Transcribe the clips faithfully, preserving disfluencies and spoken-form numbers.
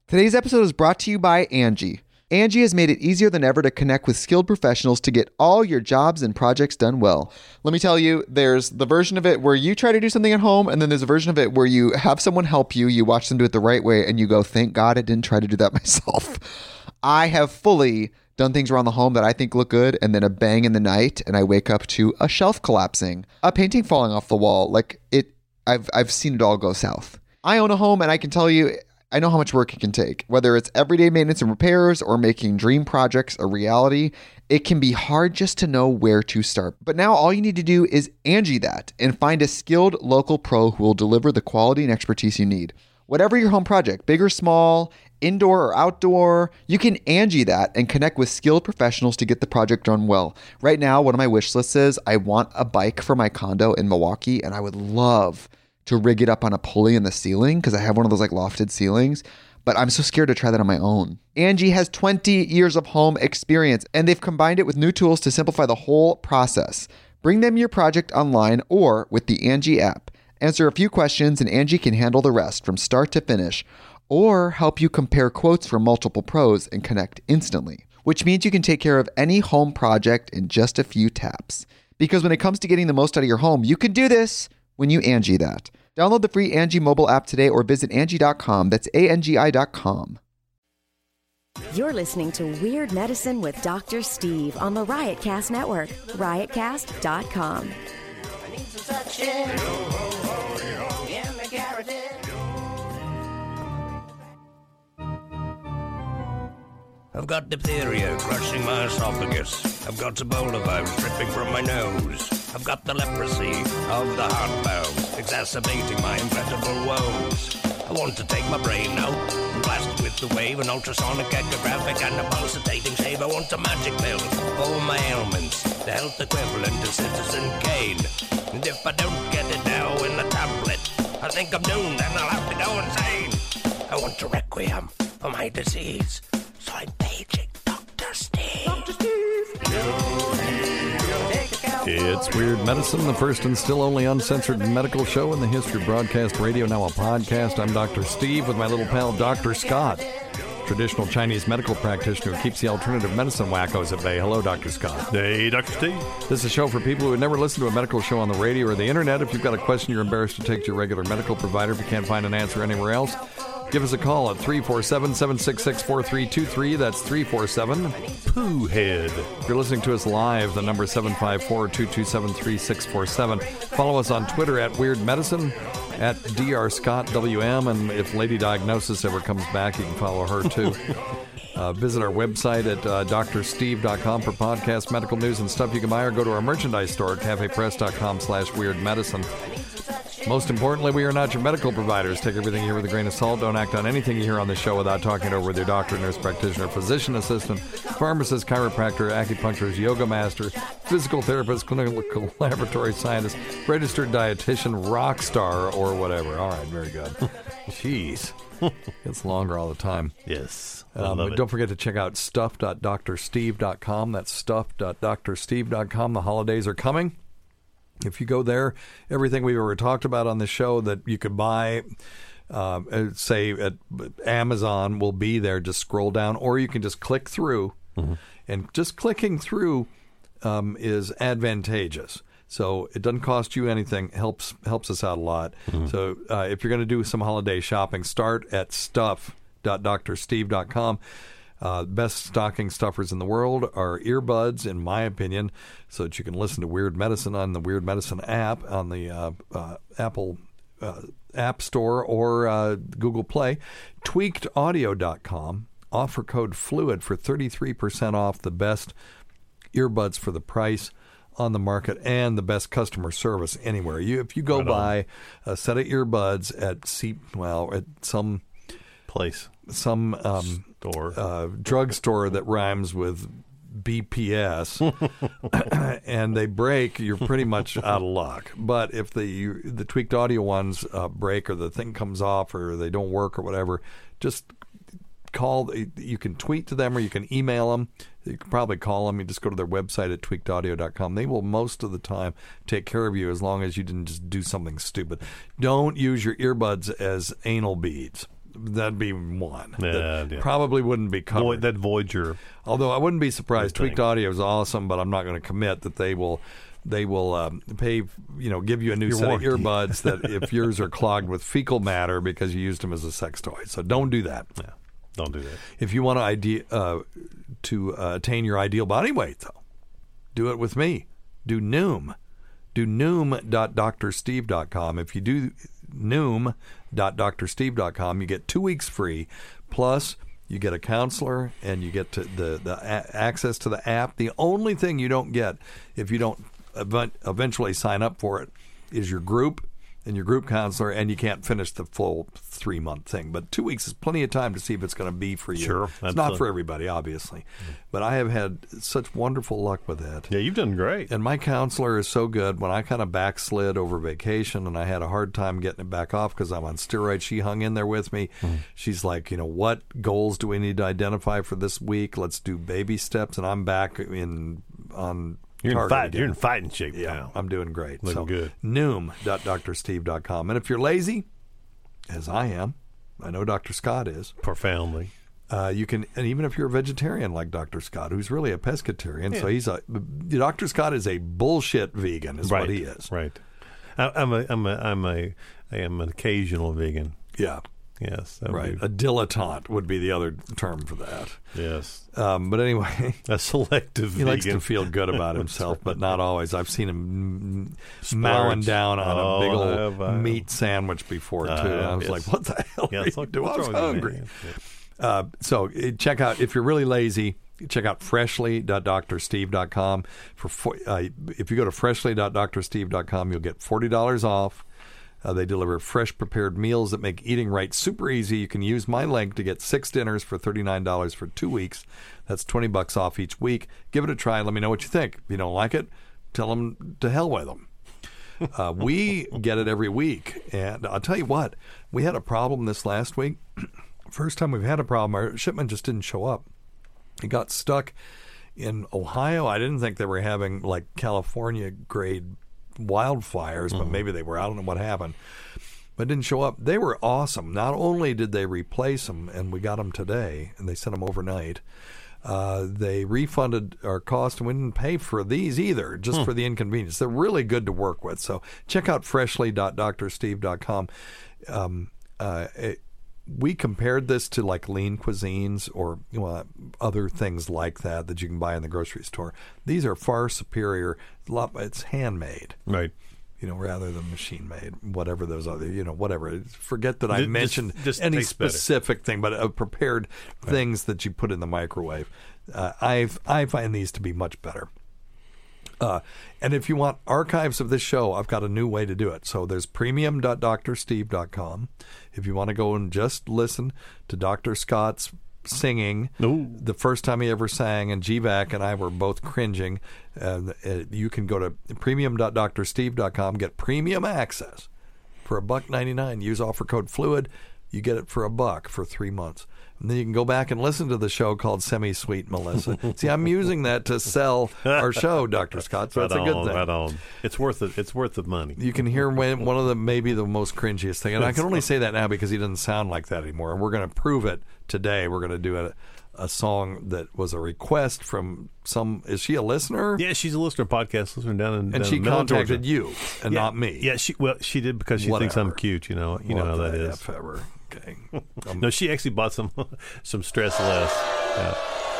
Today's episode is brought to you by Angie. Angie has made it easier than ever to connect with skilled professionals to get all your jobs and projects done well. Let me tell you, there's the version of it where you try to do something at home, and then there's a version of it where you have someone help you, you watch them do it the right way, and you go, thank God I didn't try to do that myself. I have fully done things around the home that I think look good, and then a bang in the night, and I wake up to a shelf collapsing, a painting falling off the wall. Like, it, I've I've seen it all go south. I own a home, and I can tell you, I know how much work it can take. Whether it's everyday maintenance and repairs or making dream projects a reality, it can be hard just to know where to start. But now all you need to do is Angie that and find a skilled local pro who will deliver the quality and expertise you need. Whatever your home project, big or small, indoor or outdoor, you can Angie that and connect with skilled professionals to get the project done well. Right now, one of my wish lists is I want a bike for my condo in Milwaukee, and I would love to rig it up on a pulley in the ceiling because I have one of those like lofted ceilings, but I'm so scared to try that on my own. Angie has twenty years of home experience, and they've combined it with new tools to simplify the whole process. Bring them your project online or with the Angie app. Answer a few questions and Angie can handle the rest from start to finish, or help you compare quotes from multiple pros and connect instantly, which means you can take care of any home project in just a few taps. Because when it comes to getting the most out of your home, you can do this when you Angie that. Download the free Angie mobile app today or visit Angie dot com. That's A N G I dot com. You're listening to Weird Medicine with Doctor Steve on the Riotcast Network, riot cast dot com. I need some suction. Yeah, my carrot. I've got diphtheria crushing my esophagus. I've got Ebola virus dripping from my nose. I've got the leprosy of the heart valve, exacerbating my incredible woes. I want to take my brain out and blast it with the wave, an ultrasonic, echographic, and a pulsating shave. I want a magic pill for my ailments, the health equivalent of Citizen Kane. And if I don't get it now in the tablet, I think I'm doomed and I'll have to go insane. I want a requiem for my disease, so I'm paging Doctor Steve. Doctor Steve. It's Weird Medicine, the first and still only uncensored medical show in the history of broadcast radio, now a podcast. I'm Doctor Steve with my little pal Doctor Scott, traditional Chinese medical practitioner who keeps the alternative medicine wackos at bay. Hello, Doctor Scott. Hey, Doctor Steve. This is a show for people who have never listened to a medical show on the radio or the internet. If you've got a question you're embarrassed to take to your regular medical provider, if you can't find an answer anywhere else, give us a call at three four seven, seven six six, four three two three. That's three four seven, Pooh Head. If you're listening to us live, the number is seven five four, two two seven, three six four seven. Follow us on Twitter at Weird Medicine, at D R Scott W M, and if Lady Diagnosis ever comes back, you can follow her too. Uh, visit our website at uh, D R Steve dot com for podcasts, medical news, and stuff you can buy, or go to our merchandise store at cafe press dot com slash weird medicine. Most importantly, we are not your medical providers. Take everything you hear with a grain of salt. Don't act on anything you hear on the show without talking it over with your doctor, nurse practitioner, physician assistant, pharmacist, chiropractor, acupuncturist, yoga master, physical therapist, clinical laboratory scientist, registered dietitian, rock star, or whatever. All right, very good. Jeez. It's longer all the time. Yes. I Um, love it. don't forget to check out stuff dot doctor steve dot com. That's stuff dot doctor steve dot com. The holidays are coming. If you go there, everything we've ever talked about on the show that you could buy, uh, say at Amazon, will be there. Just scroll down, or you can just click through. Mm-hmm. And just clicking through um, is advantageous. So it doesn't cost you anything. helps helps us out a lot. Mm-hmm. So uh, if you're going to do some holiday shopping, start at stuff dot doctor steve dot com. Uh, best stocking stuffers in the world are earbuds, in my opinion, so that you can listen to Weird Medicine on the Weird Medicine app on the uh, uh, Apple uh, App Store or uh, Google Play. tweaked audio dot com. Offer code FLUID for thirty-three percent off the best earbuds for the price on the market and the best customer service anywhere. You, if you go right buy a set of earbuds at C, well, at some place, some um, store, uh, drugstore that rhymes with B P S, and they break, you're pretty much out of luck. But if the the tweaked audio ones uh, break, or the thing comes off, or they don't work, or whatever, just call. You can tweet to them, or you can email them. You can probably call them. You just go to their website at tweaked audio dot com. They will most of the time take care of you, as long as you didn't just do something stupid. Don't use your earbuds as anal beads. that'd be one. Yeah, that yeah. Probably wouldn't be covered. Void, that Voyager. Although I wouldn't be surprised. Good thing. Tweaked Audio is awesome, but I'm not going to commit that they will. They will um, pay, you know, give you a new Your set warranty. of earbuds that if yours are clogged with fecal matter because you used them as a sex toy. So don't do that. Yeah, don't do that. If you want to ide- uh, to uh, attain your ideal body weight, though, do it with me. Do Noom. Do noom dot dr steve dot com. If you do noom dot dr steve dot com, you get two weeks free. Plus, you get a counselor and you get to the, the a- access to the app. The only thing you don't get if you don't event- eventually sign up for it is your group and your group counselor, and you can't finish the full three-month thing. But two weeks is plenty of time to see if it's going to be for you. Sure, It's absolutely. not for everybody, obviously. But I have had such wonderful luck with that. Yeah, you've done great. And my counselor is so good. When I kind of backslid over vacation and I had a hard time getting it back off because I'm on steroids, she hung in there with me. Mm. She's like, you know, what goals do we need to identify for this week? Let's do baby steps. And I'm back in on You're in target fight. again. You're in fighting shape Yeah, now. I'm doing great. Looking so, good. noom dot dr steve dot com. And if you're lazy, as I am, I know Doctor Scott is, Profoundly. uh, you can, and even if you're a vegetarian like Doctor Scott, who's really a pescatarian, so he's a, Doctor Scott is a bullshit vegan, is right. what he is. Right. I, I'm a. I'm a. I'm a. I am an occasional vegan. Yeah, Yes. that would right. be- A dilettante would be the other term for that. yes. Um, but anyway, A selective he vegan. likes to feel good about himself, but not always. I've seen him mm, mowing Splurge. down on Oh, a big old have I? meat sandwich before, too. Uh, and I was yes. like, what the hell Yeah, are it's you like, doing? I what's was wrong with you, hungry. man? Yeah. Uh, so uh, check out, if you're really lazy, check out freshly dot dr steve dot com. For fo- uh, if you go to freshly dot dr steve dot com, you'll get forty dollars off. Uh, they deliver fresh prepared meals that make eating right super easy. You can use my link to get six dinners for thirty-nine dollars for two weeks. That's twenty bucks off each week. Give it a try. Let me know what you think. If you don't like it, tell them to hell with them. Uh, we get it every week. And I'll tell you what, we had a problem this last week. First time we've had a problem, our shipment just didn't show up. It got stuck in Ohio. I didn't think they were having like California grade wildfires, but maybe they were. I don't know what happened. But it didn't show up. They were awesome. Not only did they replace them, and we got them today, and they sent them overnight, uh, they refunded our cost, and we didn't pay for these either, just for the inconvenience. They're really good to work with. So check out freshly dot dr steve dot com. Um, uh, it, we compared this to like lean cuisines or you know, other things like that that you can buy in the grocery store. These are far superior. A lot, it's handmade, Right. you know, rather than machine made. Whatever those other, you know, whatever. Forget that I Just- mentioned just any tastes better. specific thing, but uh, prepared things that you put in the microwave. Uh, I I find these to be much better. Uh, and if you want archives of this show, I've got a new way to do it. So there's premium dot dr steve dot com. If you want to go and just listen to Doctor Scott's singing, Ooh. the first time he ever sang, and G VAC and I were both cringing, uh, uh, you can go to premium dot dr steve dot com, get premium access for a buck ninety-nine. Use offer code FLUID. You get it for a buck for three months. And then you can go back and listen to the show called Semi-Sweet Melissa. See, I'm using that to sell our show, Doctor Scott, so Right that's a good on, thing. right on. It's worth it. It's worth the money. You can hear when, one of the maybe the most cringiest thing, and I can only say that now because he doesn't sound like that anymore. And we're going to prove it today. We're going to do a, a song that was a request from some. Is she a listener? Yeah, she's a listener, podcast listener down in And down she in Middle contacted Georgia. you and yeah, not me. Yeah, she well she did because she thinks I'm Whatever. cute. You know, you know What how that the is. F ever. Okay. Um, No, she actually bought some some stress less. Yeah.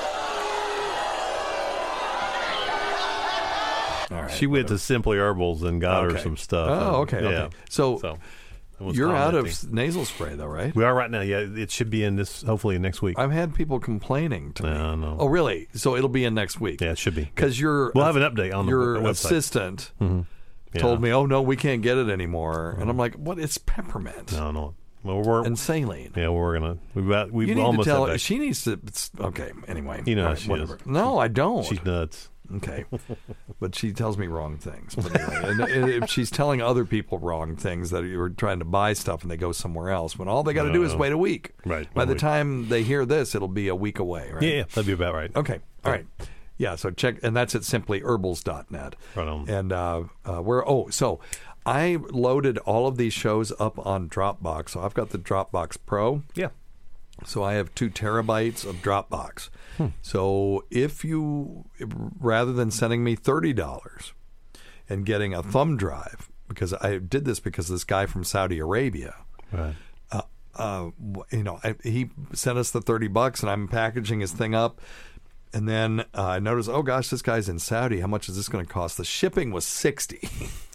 all right. She went to Simply Herbals and got her Okay. some stuff. Oh, and- okay. Yeah. okay. So, So it was you're out of commenting. nasal spray, though, right? We are right now. Yeah, it should be in this hopefully next week. I've had people complaining to me. No, no. Oh, really? So it'll be in next week? Yeah, it should be. Because your We'll have an update on the your website. assistant Yeah. told me, "Oh no, we can't get it anymore." And I'm like, "What? It's peppermint No, no. Well, we're and saline." yeah, we're gonna we've got we You need to almost tell have her. that. She needs to. It's, okay. Anyway, You know all how right, she whatever. is. No, I don't. She's nuts. Okay, but she tells me wrong things. But anyway, and, and if she's telling other people wrong things that you're trying to buy stuff and they go somewhere else, when all they got to do is No. wait a week. Right, By one the week. time they hear this, it'll be a week away. Right. Yeah, yeah, that'd be about right. Okay. All right. Yeah. So check, and that's at simply herbals dot net. Right on. And uh, uh, we're oh, so I loaded all of these shows up on Dropbox. So I've got the Dropbox Pro. Yeah. So I have two terabytes of Dropbox. Hmm. So if you, rather than sending me thirty dollars and getting a thumb drive, because I did this because this guy from Saudi Arabia, right. uh, uh, you know, I, he sent us the thirty bucks, and I'm packaging his thing up. And then uh, I noticed, oh gosh, this guy's in Saudi. How much is this going to cost? The shipping was sixty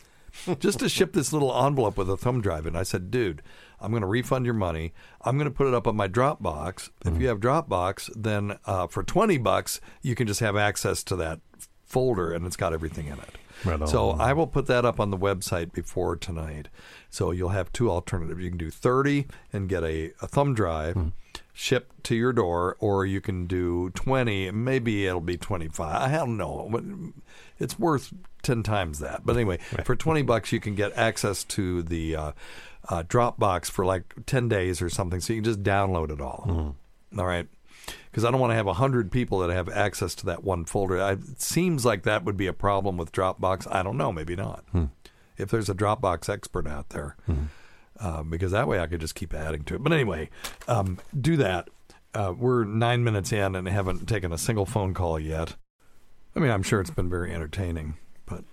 just to ship this little envelope with a thumb drive. And I said, dude, I'm going to refund your money. I'm going to put it up on my Dropbox. If you have Dropbox, then uh, for twenty bucks, you can just have access to that folder, and it's got everything in it. Right on. So I will put that up on the website before tonight. So you'll have two alternatives. You can do thirty and get a, a thumb drive mm. shipped to your door, or you can do twenty. Maybe it'll be twenty-five. I don't know. It's worth ten times that. But anyway, right. for twenty bucks, you can get access to the uh, uh, Dropbox for like ten days or something. So you can just download it all. Mm. All right. Because I don't want to have one hundred people that have access to that one folder. I, it seems like that would be a problem with Dropbox. I don't know. Maybe not. Hmm. If there's a Dropbox expert out there. Hmm. Uh, because that way I could just keep adding to it. But anyway, um, do that. Uh, we're nine minutes in and haven't taken a single phone call yet. I mean, I'm sure it's been very entertaining. But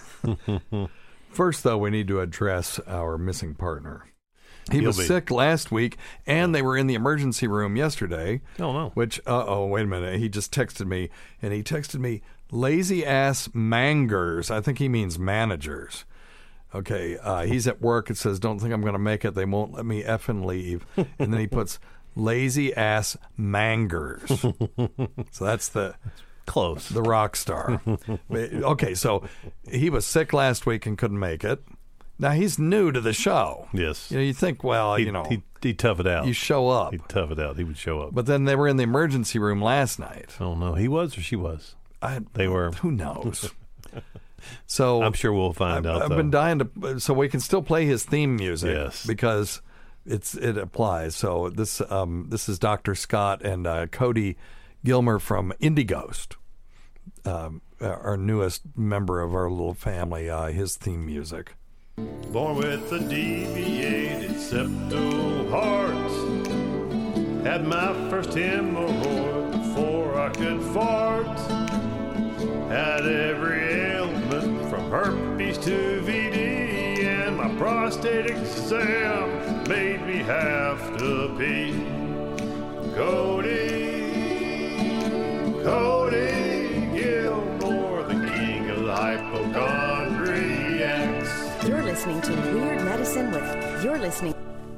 first, though, we need to address our missing partner. He He'll was be. sick last week, and they were in the emergency room yesterday. Oh, no. Which, uh-oh, wait a minute. He just texted me, and he texted me, lazy-ass mangers. I think he means managers. Okay, uh, he's at work. It says, don't think I'm going to make it. They won't let me effing leave. And then he puts, lazy-ass mangers. So that's the... Close. The rock star. Okay, so he was sick last week and couldn't make it. Now, he's new to the show. Yes. You know, you think, well, he'd, you know. He'd, he'd tough it out. You show up. He'd tough it out. He would show up. But then they were in the emergency room last night. Oh, no. He was or she was? I, they were. Who knows? So I'm sure we'll find I've, out, I've though. been dying to. So we can still play his theme music. Yes. Because it's it applies. So this um, this is Doctor Scott and uh, Cody Gilmer from Indie Ghost. Um, our newest member of our little family, uh, his theme music. Born with a deviated septal heart, had my first hemorrhoid before I could fart, had every ailment from herpes to V D, and my prostate exam made me have to pee. Cody, Cody Gilmore, the king of the hypochondriacs. You're listening to Weird Medicine with... You're listening...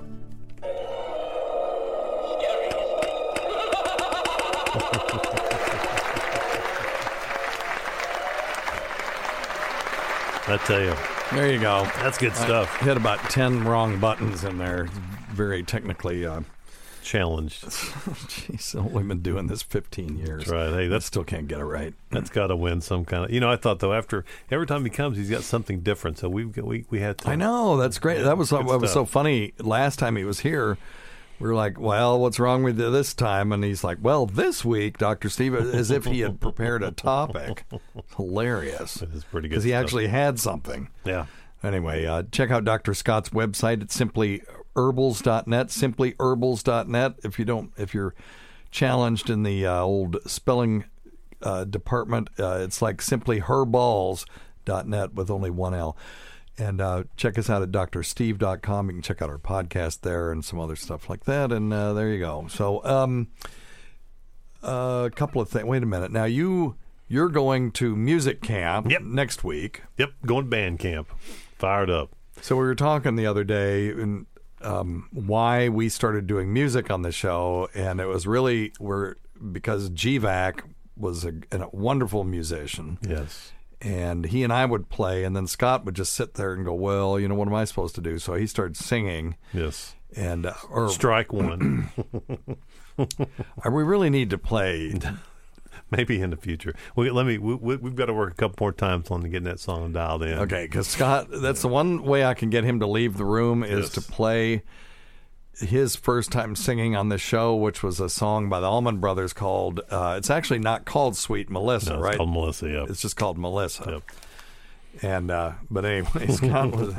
I tell you. There you go. That's good stuff. I hit about ten wrong buttons in there. Very technically uh, challenged. Jeez, I've only been doing this fifteen years. That's right. Hey, I that's still can't get it right. That's got to win some kind of. You know, I thought though after every time he comes, he's got something different. So we we we had to. I know that's great. Yeah, that was good what was so stuff. funny. Last time he was here, we were like, "Well, what's wrong with you this time?" And he's like, "Well, this week, Doctor Steve," as if he had prepared a topic. Hilarious. That is pretty good because he stuff. actually had something. Yeah. Anyway, uh, check out Doctor Scott's website at simply herbals dot net, simply herbals dot net. If you don't, if you're challenged in the uh, old spelling uh, department, uh, it's like simply herballs dot net with only one L. And uh, check us out at dr steve dot com. You can check out our podcast there and some other stuff like that. And uh, there you go. So um, uh, a couple of things. Wait a minute. Now, you, you're going to music camp Yep. next week. Yep. Going to band camp. Fired up. So we were talking the other day and um, why we started doing music on the show, and it was really we're because G VAC was a, a wonderful musician. Yes. And he and I would play, and then Scott would just sit there and go, well, you know, what am I supposed to do? So he started singing. Yes. And uh, or, Strike one. uh, we really need to play. Maybe in the future. Well, let me. We, we, we've got to work a couple more times on getting that song dialed in. Okay, because Scott, that's the one way I can get him to leave the room is Yes. to play his first time singing on the show, which was a song by the Allman Brothers called, uh, it's actually not called Sweet Melissa, No, it's right? called Melissa, yep. It's just called Melissa. Yep. And uh, but anyway, Scott was,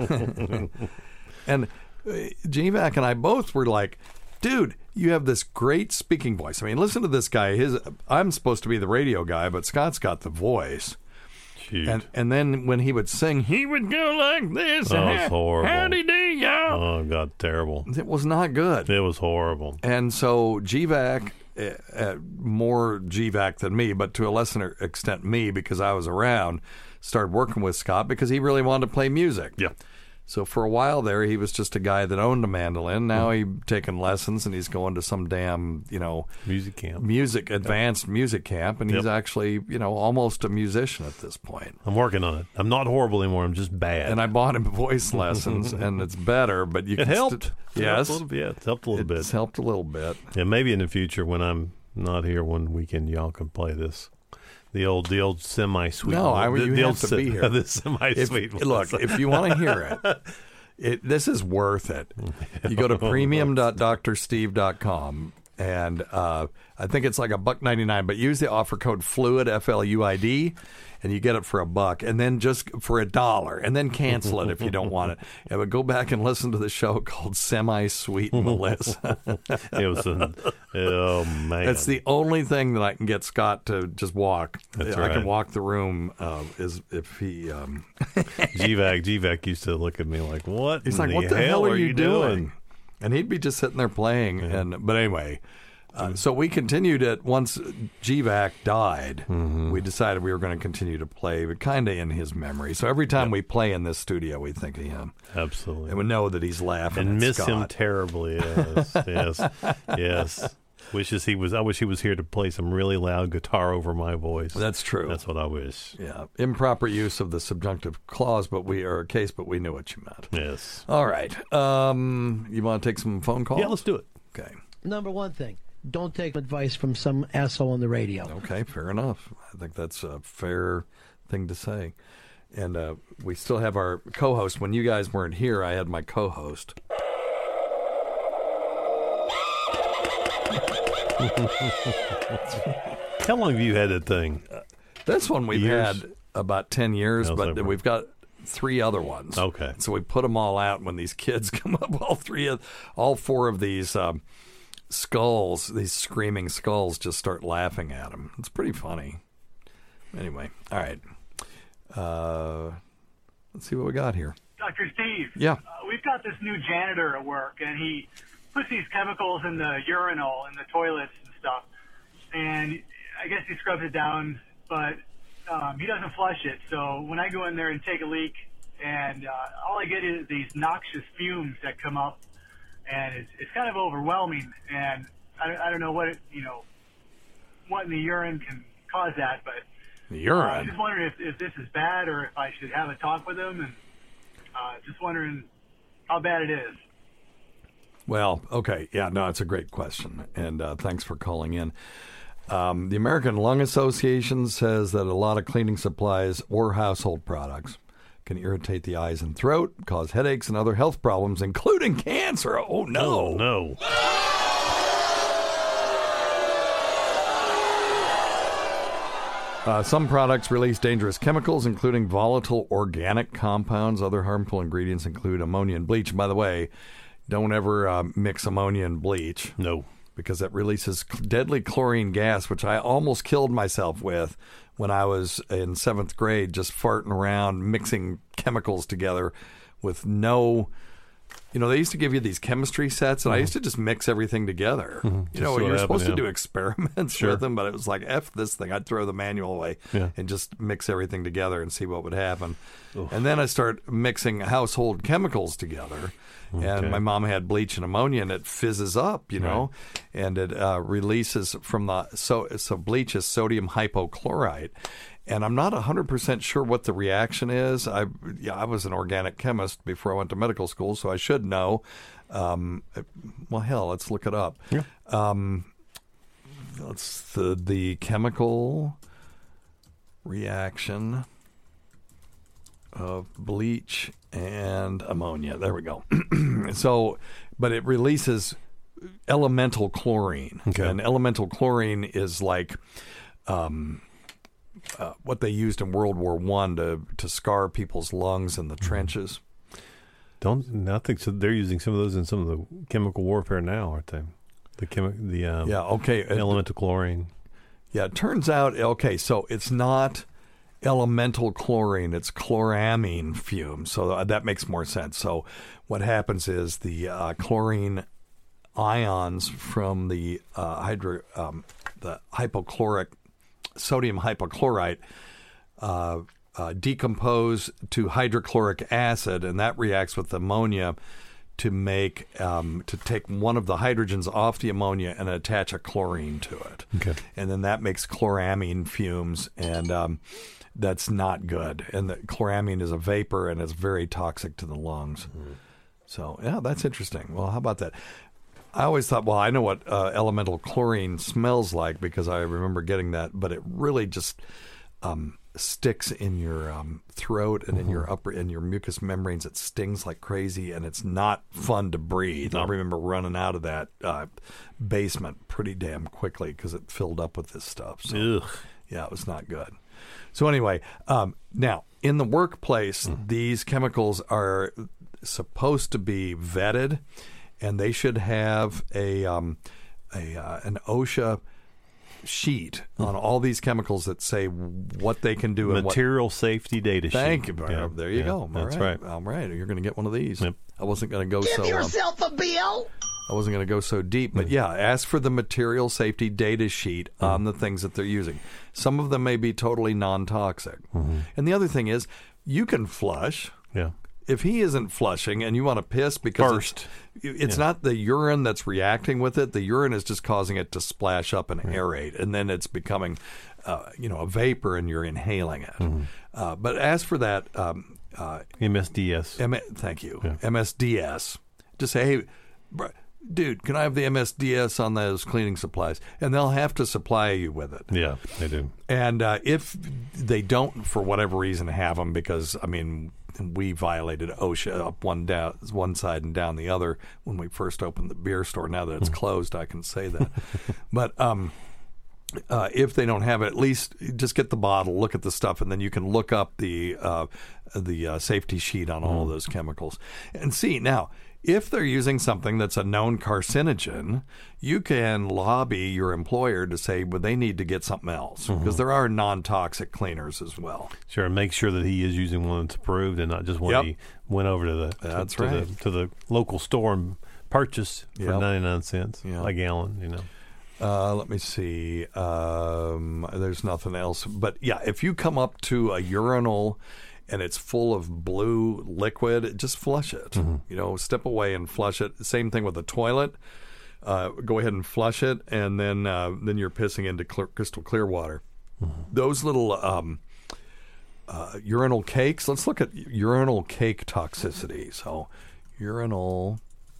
and G VAC and I both were like, dude, you have this great speaking voice. I mean, listen to this guy. His I'm supposed to be the radio guy, but Scott's got the voice. Shoot. And and then when he would sing, he would go like this. Oh, it's horrible. Howdy do, y'all. Oh, God, terrible. It was not good. It was horrible. And so G VAC, uh, uh, more G VAC than me, but to a lesser extent me, because I was around, started working with Scott because he really wanted to play music. Yeah. So for a while there, he was just a guy that owned a mandolin. Now Mm-hmm. he's taking lessons, and he's going to some damn, you know, Music camp. music, advanced music camp, and he's Yep. actually, you know, almost a musician at this point. I'm working on it. I'm not horrible anymore. I'm just bad. And I bought him voice lessons, and it's better, but you it can helped. st- It yes, helped a little bit. Yeah, it's helped a little it's bit. helped a little bit. Yeah, maybe in the future when I'm not here one weekend, y'all can play this. The old, the old semi-sweet. No, I- the, you the have old to se- be here. The If, semi-sweet. look, if you want to hear it, it, this is worth it. You go to premium dot doctor steve dot com, and uh, I think it's like a buck ninety nine. But use the offer code FLUID F L U I D, and you get it for a buck, and then just for a dollar, and then cancel it if you don't want it. Yeah, but go back and listen to the show called Semi Sweet Melissa. It was an, oh man, It's the only thing that I can get Scott to just walk. That's I right. can walk the room uh, is if he. Um, G VAC. G VAC used to look at me like, "What? He's in like, "What the hell, hell are you doing?" And he'd be just sitting there playing. Yeah. And but anyway, uh, so we continued it. Once G VAC died, Mm-hmm. we decided we were going to continue to play, but kind of in his memory. So every time we play in this studio, we think of him, Absolutely, and we know that he's laughing and at miss Scott. him terribly. Yes, yes, yes. Wishes he was. I wish he was here to play some really loud guitar over my voice. That's true. That's what I wish. Yeah, improper use of the subjunctive clause, but we or case, but we knew what you meant. Yes. All right. Um, you want to take some phone calls? Yeah, let's do it. Okay. Number one thing, don't take advice from some asshole on the radio. Okay, fair enough. I think that's a fair thing to say. And uh, we still have our co-host. When you guys weren't here, I had my co-host. How long have you had that thing? This one we've Years? had about ten years, How's but that work? we've got three other ones. Okay. So we put them all out when these kids come up. All three of, all four of these um, skulls, these screaming skulls, just start laughing at them. It's pretty funny. Anyway, all right. Uh, let's see what we got here. Doctor Steve. Yeah. Uh, we've got this new janitor at work, and he puts these chemicals in the urinal in the toilets and stuff. And I guess he scrubs it down, but um, he doesn't flush it. So when I go in there and take a leak, and uh, all I get is these noxious fumes that come up, and it's, it's kind of overwhelming. And I, don't- I don't know what it, you know, what in the urine can cause that, but The uh, I'm urine. just wondering if, if this is bad or if I should have a talk with him, and uh, just wondering how bad it is. Well, okay. Yeah, no, it's a great question. And uh, thanks for calling in. Um, the American Lung Association says that a lot of cleaning supplies or household products can irritate the eyes and throat, cause headaches and other health problems, including cancer. Oh, no. Oh, no. Uh, some products release dangerous chemicals, including volatile organic compounds. Other harmful ingredients include ammonia and bleach. By the way, don't ever uh, mix ammonia and bleach. No. Because it releases deadly chlorine gas, which I almost killed myself with when I was in seventh grade, just farting around, mixing chemicals together with no... You know, they used to give you these chemistry sets, and Mm-hmm. I used to just mix everything together. You Just know, see what you're supposed happened, to yeah. do experiments Sure. with them, but it was like, F this thing. I'd throw the manual away Yeah. and just mix everything together and see what would happen. And then I start mixing household chemicals together. Okay. And my mom had bleach and ammonia, and it fizzes up, you know, and it uh, releases from the so so bleach is sodium hypochlorite, and I'm not one hundred percent sure what the reaction is. I yeah, I was an organic chemist before I went to medical school, so I should know. Um, well, hell, let's look it up. Yeah. Um, let's the the chemical reaction of bleach and ammonia. There we go. So, but it releases elemental chlorine. Okay. And elemental chlorine is like, um, uh, what they used in World War One to to scar people's lungs in the trenches. Don't I think so? They're using some of those in some of the chemical warfare now, aren't they? The chemi- the um, yeah, okay, elemental chlorine. Yeah, it turns out okay, so it's not elemental chlorine, it's chloramine fumes. So that makes more sense. So what happens is the uh, chlorine ions from the uh, hydro um, the hypochloric sodium hypochlorite uh, uh, decompose to hydrochloric acid, and that reacts with ammonia to make um, to take one of the hydrogens off the ammonia and attach a chlorine to it. Okay. And then that makes chloramine fumes, and um, that's not good. And the chloramine is a vapor, and it's very toxic to the lungs. Mm. So, yeah, that's interesting. Well, how about that? I always thought, well, I know what uh, elemental chlorine smells like because I remember getting that, but it really just um, sticks in your um, throat and mm-hmm. in your upper in your mucous membranes. It stings like crazy, and it's not fun to breathe. No. I remember running out of that uh, basement pretty damn quickly because it filled up with this stuff. So, Ugh. yeah, it was not good. So anyway, um, now in the workplace, mm. these chemicals are supposed to be vetted, and they should have a um, a uh, an OSHA sheet on all these chemicals that say what they can do. Material and what, safety data sheet. Thank you. Yeah. There you yeah. go. All That's right. right. All right. You're going to get one of these. Yep. I wasn't going to go Give so. Give yourself um, a bill. I wasn't going to go so deep, but yeah, ask for the material safety data sheet mm-hmm. on the things that they're using. Some of them may be totally non-toxic. Mm-hmm. And the other thing is, you can flush. Yeah. If he isn't flushing and you want to piss because First. it's, it's yeah. not the urine that's reacting with it. The urine is just causing it to splash up and aerate, and then it's becoming, uh, you know, a vapor, and you're inhaling it. Mm-hmm. Uh, but as for that, um, uh, M S D S. M- thank you, yeah. M S D S. Just say, hey, br- dude, can I have the M S D S on those cleaning supplies? And they'll have to supply you with it. Yeah, they do. And uh, if they don't, for whatever reason, have them, because I mean, we violated OSHA up one down one side and down the other when we first opened the beer store. Now that it's closed, I can say that. But um, uh, if they don't have it, at least just get the bottle, look at the stuff, and then you can look up the uh, the uh, safety sheet on all of those chemicals and see. Now, if they're using something that's a known carcinogen, you can lobby your employer to say, well, they need to get something else, because mm-hmm. there are non-toxic cleaners as well. Sure, and make sure that he is using one that's approved and not just one yep. he went over to the to, that's to, right. the, to the local store and purchased for yep. ninety-nine cents yep. a gallon, you know. Uh, let me see. Um, there's nothing else. But, yeah, if you come up to a urinal and it's full of blue liquid, just flush it. Mm-hmm. You know, step away and flush it. Same thing with the toilet. Uh, go ahead and flush it, and then uh, then you're pissing into clear, crystal clear water. Mm-hmm. Those little um, uh, urinal cakes. Let's look at urinal cake toxicity. So, urinal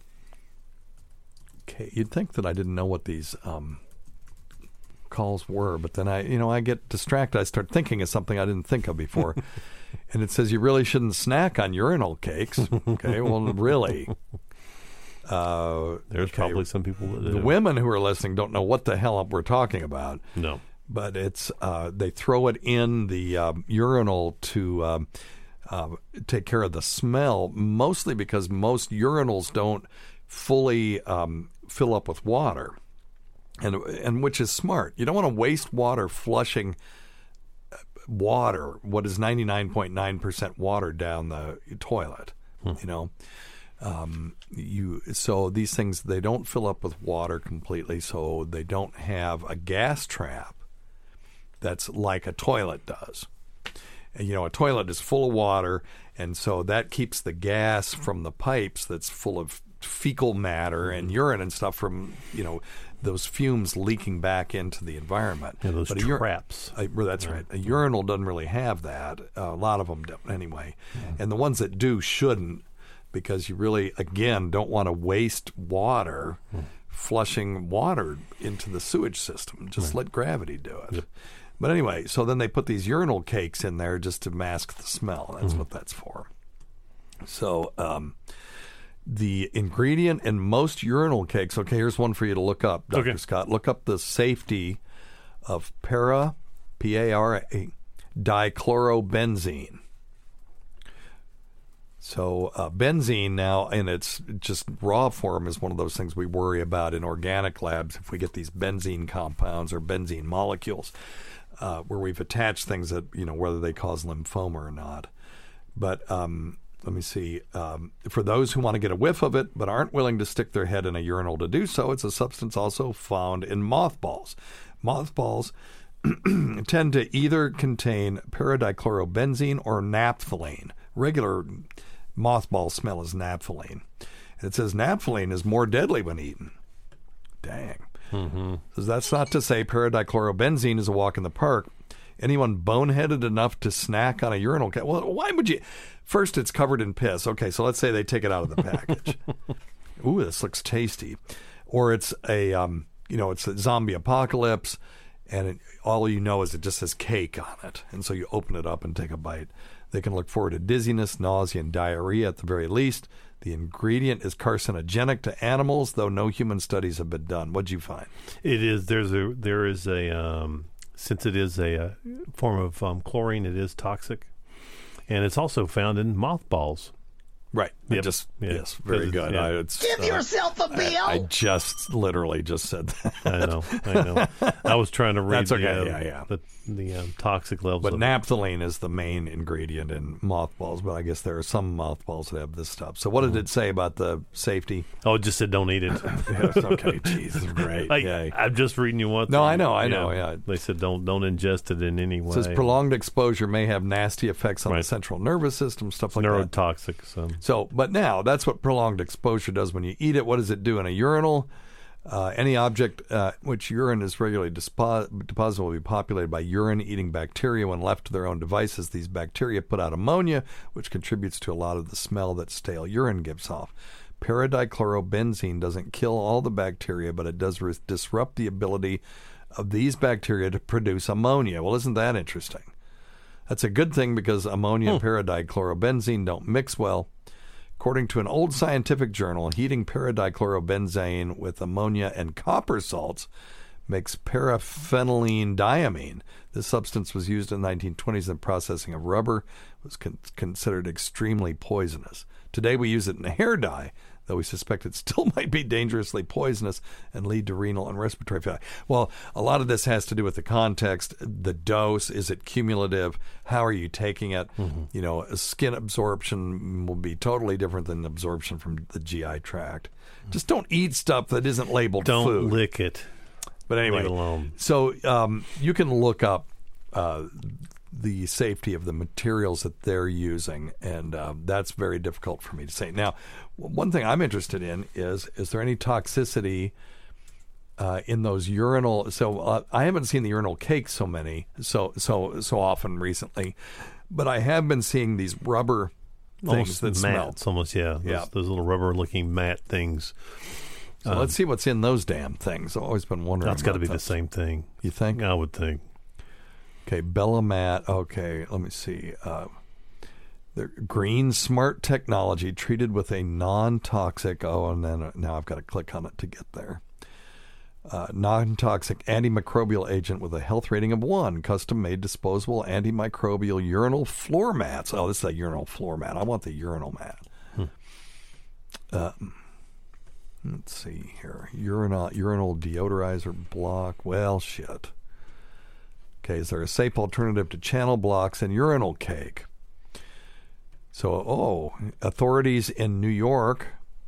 cake. You'd think that I didn't know what these um, calls were, but then I, you know, I get distracted. I start thinking of something I didn't think of before. And it says you really shouldn't snack on urinal cakes. Okay, well, really. Uh, There's okay. probably some people that do. The women who are listening don't know what the hell we're talking about. No. But it's uh, they throw it in the um, urinal to um, uh, take care of the smell, mostly because most urinals don't fully um, fill up with water, and and which is smart. You don't want to waste water flushing water, what is ninety-nine point nine percent water down the toilet, hmm. you know. Um, you so these things, they don't fill up with water completely, so they don't have a gas trap that's like a toilet does. And, you know, a toilet is full of water, and so that keeps the gas from the pipes that's full of fecal matter and urine and stuff from, you know, those fumes leaking back into the environment. Yeah, those but traps. A, a, that's right. A urinal doesn't really have that. Uh, a lot of them don't anyway. Mm. And the ones that do shouldn't, because you really, again, don't want to waste water mm. flushing water into the sewage system. Just right. let gravity do it. Yep. But anyway, so then they put these urinal cakes in there just to mask the smell. That's mm. what that's for. So, um, the ingredient in most urinal cakes, okay, here's one for you to look up, Doctor Okay. Scott. Look up the safety of para P A R A, dichlorobenzene. So uh, benzene now in its just raw form is one of those things we worry about in organic labs if we get these benzene compounds or benzene molecules uh, where we've attached things that, you know, whether they cause lymphoma or not. But um, let me see. Um, for those who want to get a whiff of it but aren't willing to stick their head in a urinal to do so, it's a substance also found in mothballs. Mothballs tend to either contain paradichlorobenzene or naphthalene. Regular mothball smell is naphthalene. It says naphthalene is more deadly when eaten. Dang. Mm-hmm. So that's not to say paradichlorobenzene is a walk in the park. Anyone boneheaded enough to snack on a urinal cat? Well, why would you? First, it's covered in piss. Okay, so let's say they take it out of the package. Ooh, this looks tasty. Or it's a, um, you know, it's a zombie apocalypse, and it, all you know is it just says cake on it. And so you open it up and take a bite. They can look forward to dizziness, nausea, and diarrhea at the very least. The ingredient is carcinogenic to animals, though no human studies have been done. What'd you find? It is. There's a. There is a. Um, since it is a, a form of um, chlorine, it is toxic, and it's also found in mothballs. Right. Yep. Just Yeah. yes, very It's- good. yeah. I, it's, Give uh, yourself a bill. I, I just literally just said that. I know. I know. I was trying to read. That's okay, The, uh, yeah, yeah. The, the um, toxic levels. But of naphthalene is the main ingredient in mothballs, but I guess there are some mothballs that have this stuff. So what did it say about the safety? it. Oh, it just said don't eat it. Yes, okay, geez, great. I, Yay. I'm just reading you what. No, they- I know, I know, yeah. They said don't don't ingest it in any way. It says prolonged exposure may have nasty effects on the Right. central nervous system, stuff like that. neurotoxic. So So, but now that's what prolonged exposure does when you eat it. What does it do in a urinal? Uh, any object uh, which urine is regularly dispo- deposited will be populated by urine-eating bacteria. When left to their own devices, these bacteria put out ammonia, which contributes to a lot of the smell that stale urine gives off. Paradichlorobenzene doesn't kill all the bacteria, but it does re- disrupt the ability of these bacteria to produce ammonia. Well, isn't that interesting? That's a good thing because ammonia and paradichlorobenzene don't mix well. According to an old scientific journal, heating paradichlorobenzene with ammonia and copper salts makes paraphenylene diamine. This substance was used in the nineteen twenties in the processing of rubber. It was con- considered extremely poisonous. Today we use it in a hair dye, though we suspect it still might be dangerously poisonous and lead to renal and respiratory failure. Well, a lot of this has to do with the context, the dose. Is it cumulative? How are you taking it? Mm-hmm. You know, skin absorption will be totally different than absorption from the G I tract. Just don't eat stuff that isn't labeled don't food. lick it. But anyway, Leave it alone. so um, you can look up uh, the safety of the materials that they're using, and uh, that's very difficult for me to say. Now, one thing I'm interested in is, is there any toxicity uh, in those urinal? So uh, I haven't seen the urinal cake so many, so so so often recently, but I have been seeing these rubber things Almost that smell. mats, almost yeah. Those, Yeah. those little rubber-looking mat things. So let's see what's in those damn things. I've always been wondering. That's got to about be the those. same thing. You think? I would think. Okay, Bellamat. Okay, let me see. Uh, the green smart technology treated with a non-toxic. Oh, and then uh, now I've got to click on it to get there. Uh, non-toxic antimicrobial agent with a health rating of one. Custom-made disposable antimicrobial urinal floor mats. Oh, this is a urinal floor mat. I want the urinal mat. Hmm. Uh, let's see here. Urinal urinal deodorizer block. Well, shit. Okay, is there a safe alternative to channel blocks and urinal cake? So, oh, authorities in New York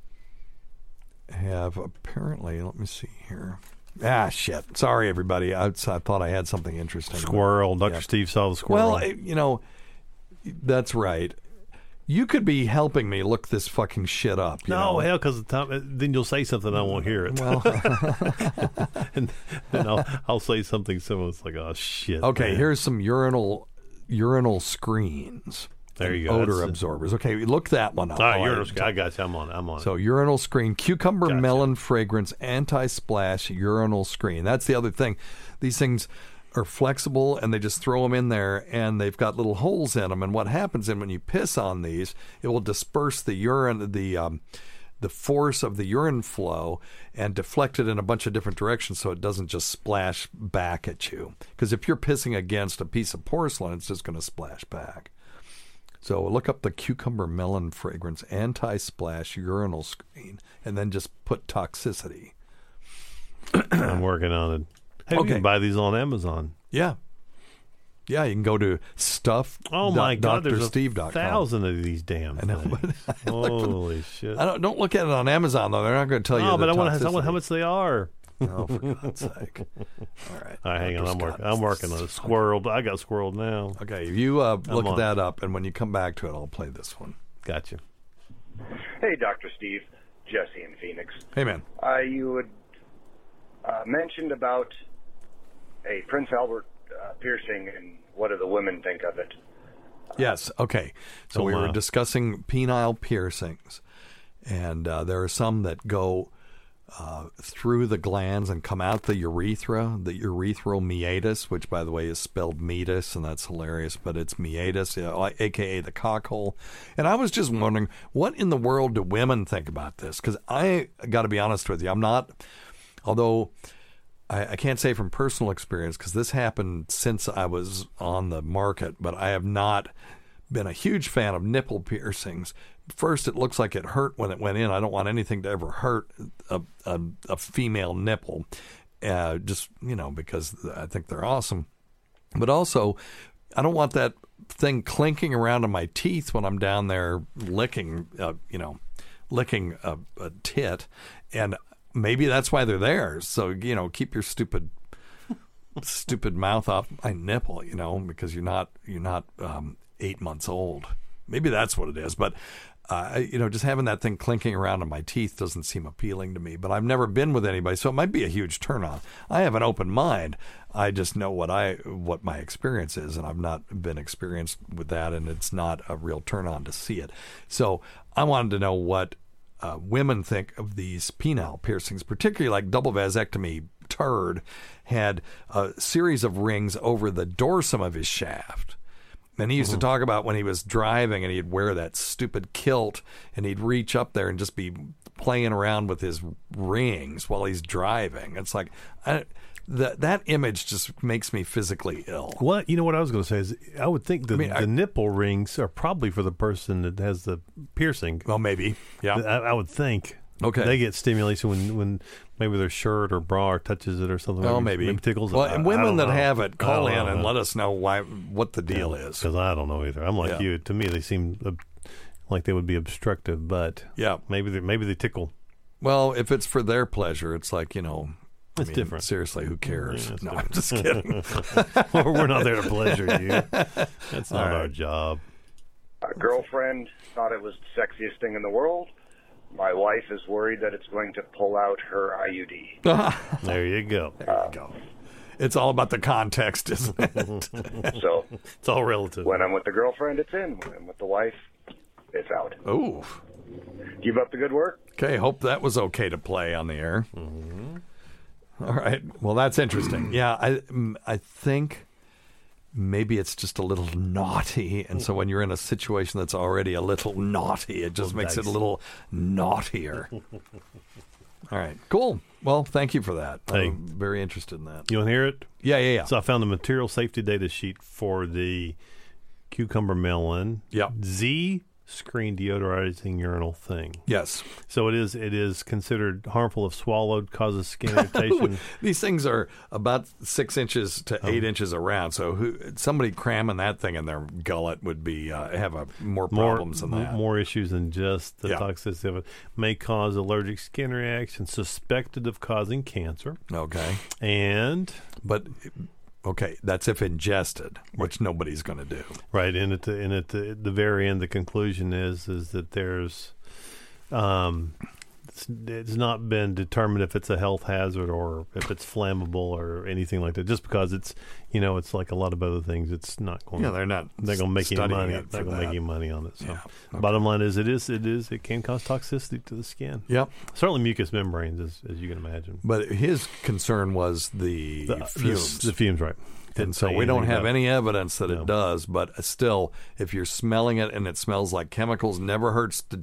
have apparently, let me see here. Ah, shit. Sorry, everybody. I, I thought I had something interesting. Squirrel. Doctor Yeah. Steve saw the squirrel. Well, you know, that's right. You could be helping me look this fucking shit up. You no, know? hell, because the time then you'll say something I won't hear it. Well, and then I'll I'll say something similar. It's like, oh shit. okay, man. here's some urinal urinal screens. There and you go. Odor That's it. absorbers. Okay, look that one up. All right, while I- urinal screen. I got you. I'm on. it. I'm on. it. So urinal screen, cucumber Gotcha. melon fragrance, anti-splash urinal screen. That's the other thing. These things are flexible, and they just throw them in there, and they've got little holes in them. And what happens is when you piss on these, it will disperse the urine, the um, the the force of the urine flow and deflect it in a bunch of different directions so it doesn't just splash back at you. Because if you're pissing against a piece of porcelain, it's just going to splash back. So look up the Cucumber Melon Fragrance Anti-Splash Urinal Screen and then just put toxicity. I'm working on it. Hey, Okay. we can buy these on Amazon. Yeah. Yeah, you can go to stuff. Oh my God, there's a Steve dot com. thousand of these damn I know, things. but Holy shit! I don't don't look at it on Amazon though. They're not going to tell you. No, the but I want to toxicity. how much they are. Oh, for God's sake! All right, All right, hang on. Doctor I'm Scott. working. I'm working on it. Squirreled. I got squirreled now. Okay, you uh, look on. at that up, and when you come back to it, I'll play this one. Gotcha. Hey, Doctor Steve. Jesse in Phoenix. Hey, man. Uh, you had uh, mentioned about a Prince Albert uh, piercing, and what do the women think of it? Yes. Okay. So Oh, we were wow. discussing penile piercings, and uh, there are some that go uh, through the glands and come out the urethra, the urethral meatus, which, by the way, is spelled meatus, and that's hilarious, but it's meatus, uh, a k a the cockhole. And I was just wondering, what in the world do women think about this? Because I got to be honest with you, I'm not, although I, I can't say from personal experience because this happened since I was on the market, but I have not been a huge fan of nipple piercings. First, it looks like it hurt when it went in. I don't want anything to ever hurt a, a, a female nipple, uh, just, you know, because I think they're awesome. But also, I don't want that thing clinking around in my teeth when I'm down there licking, uh, you know, licking a, a tit. And maybe that's why they're there. So, you know, keep your stupid, stupid mouth off my nipple, you know, because you're not, you're not um, eight months old. Maybe that's what it is. But, uh, you know, just having that thing clinking around in my teeth doesn't seem appealing to me. But I've never been with anybody, so it might be a huge turn on. I have an open mind. I just know what I what my experience is, and I've not been experienced with that, and it's not a real turn on to see it. So I wanted to know what uh, women think of these penile piercings, particularly like double vasectomy. Turd had a series of rings over the dorsum of his shaft. And he used Mm-hmm. to talk about when he was driving and he'd wear that stupid kilt and he'd reach up there and just be playing around with his rings while he's driving. It's like, I, that that image just makes me physically ill. What you know? What I was going to say is, I would think the, I mean, the I- nipple rings are probably for the person that has the piercing. Well, maybe. Yeah. I, I would think. Okay. They get stimulation when, when maybe their shirt or bra or touches it or something. Oh, maybe. maybe tickles it. Well, I- and I women don't that know. have it, call I in don't and know. let us know why what the deal is. Because I don't know either. I'm like Yeah. you. To me, they seem ob- like they would be obstructive, but Yeah. maybe they, maybe they tickle. Well, if it's for their pleasure, it's like, you know, I It's mean, different. Seriously, who cares? Yeah, it's no, I'm just kidding. Well, we're not there to pleasure you. That's not All right. our job. A girlfriend thought it was the sexiest thing in the world. My wife is worried that it's going to pull out her I U D. There you go. There you go. It's all about the context, isn't it? So It's all relative. when I'm with the girlfriend, it's in. When I'm with the wife, it's out. Ooh. Keep up the good work. Okay, hope that was okay to play on the air. Mm-hmm. All right. Well, that's interesting. Yeah, I mm, I think maybe it's just a little naughty, and so when you're in a situation that's already a little naughty, it just Little makes it a dicey. little naughtier. All right. Cool. Well, thank you for that. Hey. I'm very interested in that. You want to hear it? Yeah, yeah, yeah. So I found the material safety data sheet for the Cucumber Melon Yep. Z screen deodorizing urinal thing. Yes. So it is it is considered harmful if swallowed, causes skin irritation. These things are about six inches to Oh. eight inches around. So who, somebody cramming that thing in their gullet would be uh, have a, more problems more, than that. More issues than just the Yeah. toxicity of it. May cause allergic skin reaction suspected of causing cancer. Okay. And But, okay, that's if ingested, which nobody's going to do. right, and at the and at the, the very end, the conclusion is is that there's, um, it's, it's not been determined if it's a health hazard or if it's flammable or anything like that. Just because it's, you know, it's like a lot of other things. It's not going. Yeah, they're not They're going to make any studying money. it They're for going to make that. any money on it. So, Yeah, okay. bottom line is, it is it is it can cause toxicity to the skin. Yep. Certainly mucous membranes, as, as you can imagine. But his concern was the, The fumes. The, the fumes, right. And Didn't so say we don't anything have about- any evidence that No. it does, but still, if you're smelling it and it smells like chemicals, never hurts to just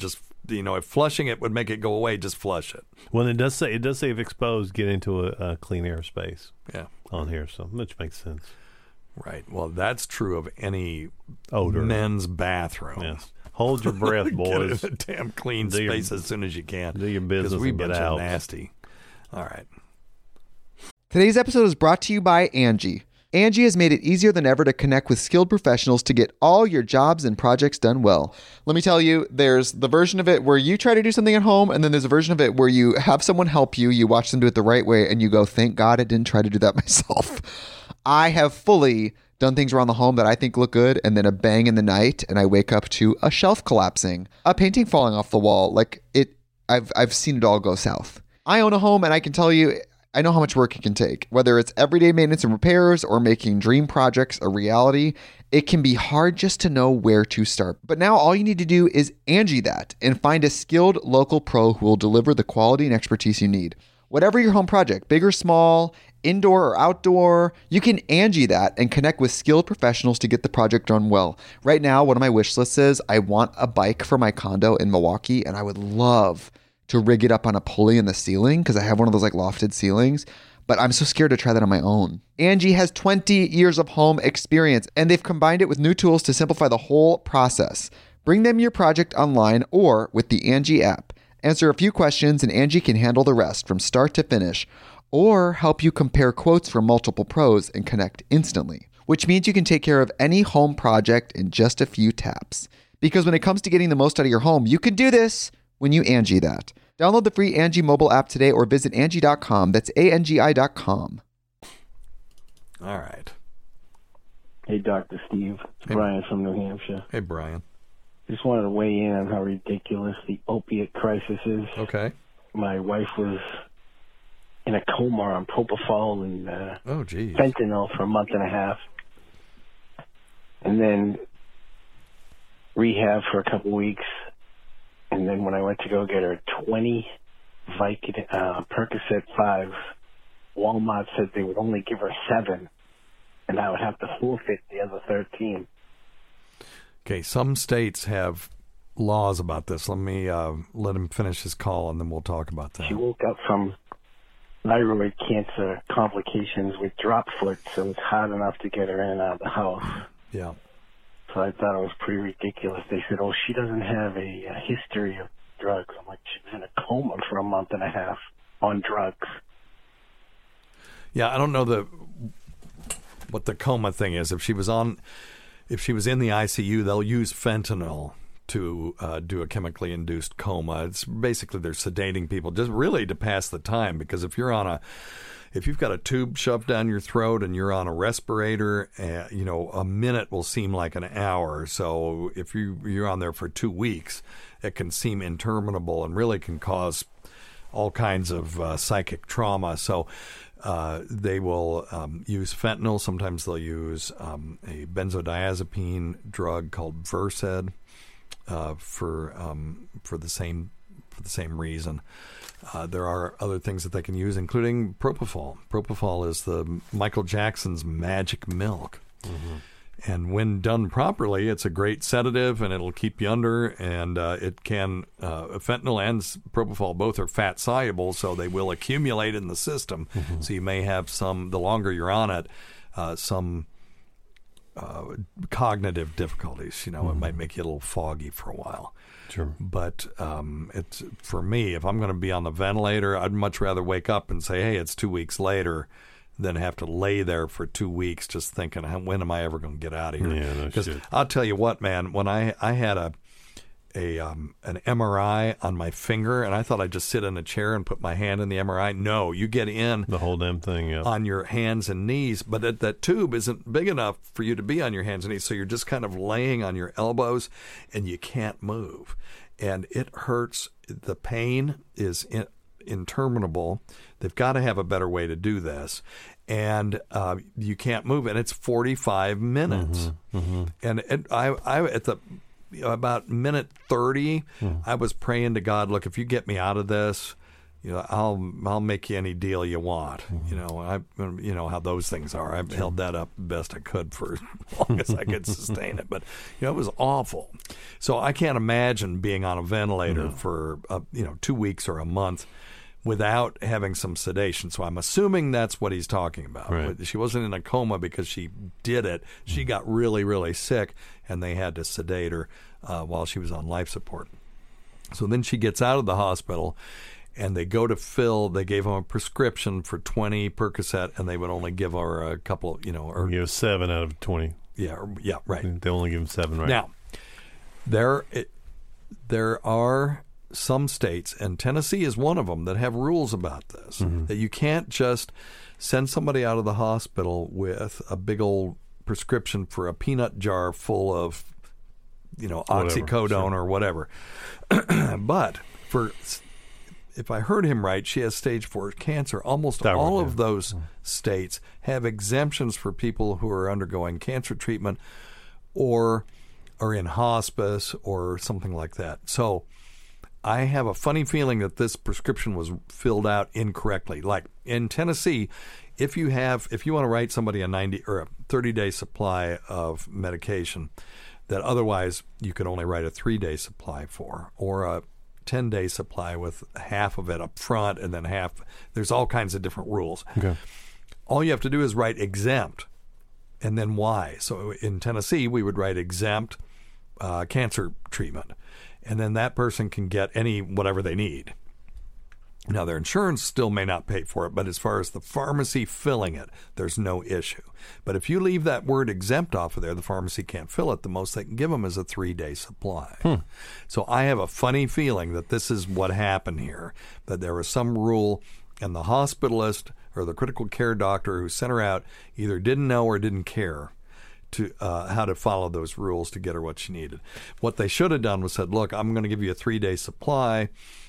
you know, if flushing it would make it go away, just flush it. Well, it does say it does say if exposed, get into a, a clean air space. Yeah, on here, so which makes sense. Right. Well, that's true of any odor men's bathroom. Yes. Hold your breath, boys. Get in a damn clean do space your, as soon as you can. Do your business we and get bunch out. Of nasty. All right. Today's episode is brought to you by Angie. Angie has made it easier than ever to connect with skilled professionals to get all your jobs and projects done well. Let me tell you, there's the version of it where you try to do something at home, and then there's a version of it where you have someone help you, you watch them do it the right way, and you go, thank God I didn't try to do that myself. I have fully done things around the home that I think look good, and then a bang in the night, and I wake up to a shelf collapsing, a painting falling off the wall. Like it, I've I've seen it all go south. I own a home, and I can tell you, I know how much work it can take. Whether it's everyday maintenance and repairs or making dream projects a reality, it can be hard just to know where to start. But now all you need to do is Angie that and find a skilled local pro who will deliver the quality and expertise you need. Whatever your home project, big or small, indoor or outdoor, you can Angie that and connect with skilled professionals to get the project done well. Right now, one of my wish lists is I want a bike for my condo in Milwaukee, and I would love to rig it up on a pulley in the ceiling because I have one of those like lofted ceilings, but I'm so scared to try that on my own. Angie has twenty years of home experience, and they've combined it with new tools to simplify the whole process. Bring them your project online or with the Angie app. Answer a few questions and Angie can handle the rest from start to finish, or help you compare quotes from multiple pros and connect instantly, which means you can take care of any home project in just a few taps. Because when it comes to getting the most out of your home, you can do this when you Angie that. Download the free Angie mobile app today or visit Angie dot com. That's A N G I dot com. All right. Hey, Doctor Steve. It's Hey. Brian from New Hampshire. Hey, Brian. Just wanted to weigh in on how ridiculous the opiate crisis is. Okay. My wife was in a coma on propofol and uh, oh, geez. fentanyl for a month and a half. And then rehab for a couple weeks. And then when I went to go get her twenty Vicodin, uh, Percocet fives, Walmart said they would only give her seven, and I would have to forfeit the other thirteen. Okay, some states have laws about this. Let me uh, let him finish his call, and then we'll talk about that. She woke up from thyroid cancer complications with drop foot, so it's hard enough to get her in and out of the house. Yeah. So I thought it was pretty ridiculous. They said, oh, she doesn't have a, a history of drugs. I'm like, she was in a coma for a month and a half on drugs. Yeah, I don't know the what the coma thing is. If she was on, if she was in the I C U, they'll use fentanyl to uh, do a chemically induced coma. It's basically they're sedating people just really to pass the time, because if you're on a If you've got a tube shoved down your throat and you're on a respirator, uh, you know, a minute will seem like an hour. So if you, you're on there for two weeks, it can seem interminable and really can cause all kinds of uh, psychic trauma. So uh, they will um, use fentanyl. Sometimes they'll use um, a benzodiazepine drug called Versed uh, for um, for the same for the same reason. Uh, there are other things that they can use, including propofol. Propofol is the Michael Jackson's magic milk. Mm-hmm. And when done properly, it's a great sedative, and it'll keep you under, and uh, it can, uh, fentanyl and propofol both are fat soluble, so they will accumulate in the system. Mm-hmm. So you may have some, the longer you're on it, uh, some uh, cognitive difficulties. You know, mm-hmm. It might make you a little foggy for a while. Sure. But um, it's for me, if I'm going to be on the ventilator, I'd much rather wake up and say, hey, it's two weeks later, than have to lay there for two weeks just thinking, when am I ever going to get out of here? Yeah, no Because shit. I'll tell you what, man, when I, I had a a um, an M R I on my finger, and I thought I'd just sit in a chair and put my hand in the M R I. No, you get in the whole damn thing, yeah. on your hands and knees, but that, that tube isn't big enough for you to be on your hands and knees, so you're just kind of laying on your elbows, and you can't move. And it hurts. The pain is in, interminable. They've got to have a better way to do this. And uh, you can't move. And it's forty-five minutes. Mm-hmm, mm-hmm. And it, I, I, at the about minute thirty, mm. I was praying to God, look, if you get me out of this, you know, I'll I'll make you any deal you want. Mm-hmm. You know, I you know how those things are. I've held that up best I could for as long as I could sustain it. But you know, it was awful. So I can't imagine being on a ventilator mm-hmm. for uh, you know two weeks or a month without having some sedation. So I'm assuming that's what he's talking about. Right. She wasn't in a coma because she did it. She mm-hmm. got really, really sick, and they had to sedate her uh, while she was on life support. So then she gets out of the hospital, and they go to fill. They gave him a prescription for twenty Percocet, and they would only give her a couple, you know. Or, you know, seven out of twenty. Yeah, or, yeah, right. They only give him seven, right? Now, there, it, there are some states, and Tennessee is one of them, that have rules about this, mm-hmm. that you can't just send somebody out of the hospital with a big old prescription for a peanut jar full of, you know, oxycodone sure. or whatever. But for, if I heard him right, she has stage four cancer. Almost that all of those mm-hmm. states have exemptions for people who are undergoing cancer treatment or are in hospice or something like that. So I have a funny feeling that this prescription was filled out incorrectly. Like in Tennessee, if you have, if you want to write somebody a ninety or a thirty-day supply of medication that otherwise you could only write a three-day supply for, or a ten-day supply with half of it up front and then half, there's all kinds of different rules. Okay. All you have to do is write exempt and then why. So in Tennessee, we would write exempt uh, cancer treatment. And then that person can get any, whatever they need. Now, their insurance still may not pay for it, but as far as the pharmacy filling it, there's no issue. But if you leave that word exempt off of there, the pharmacy can't fill it. The most they can give them is a three-day supply. Hmm. So I have a funny feeling that this is what happened here, that there was some rule, and the hospitalist or the critical care doctor who sent her out either didn't know or didn't care to uh, how to follow those rules to get her what she needed. What they should have done was said, look, I'm going to give you a three-day supply,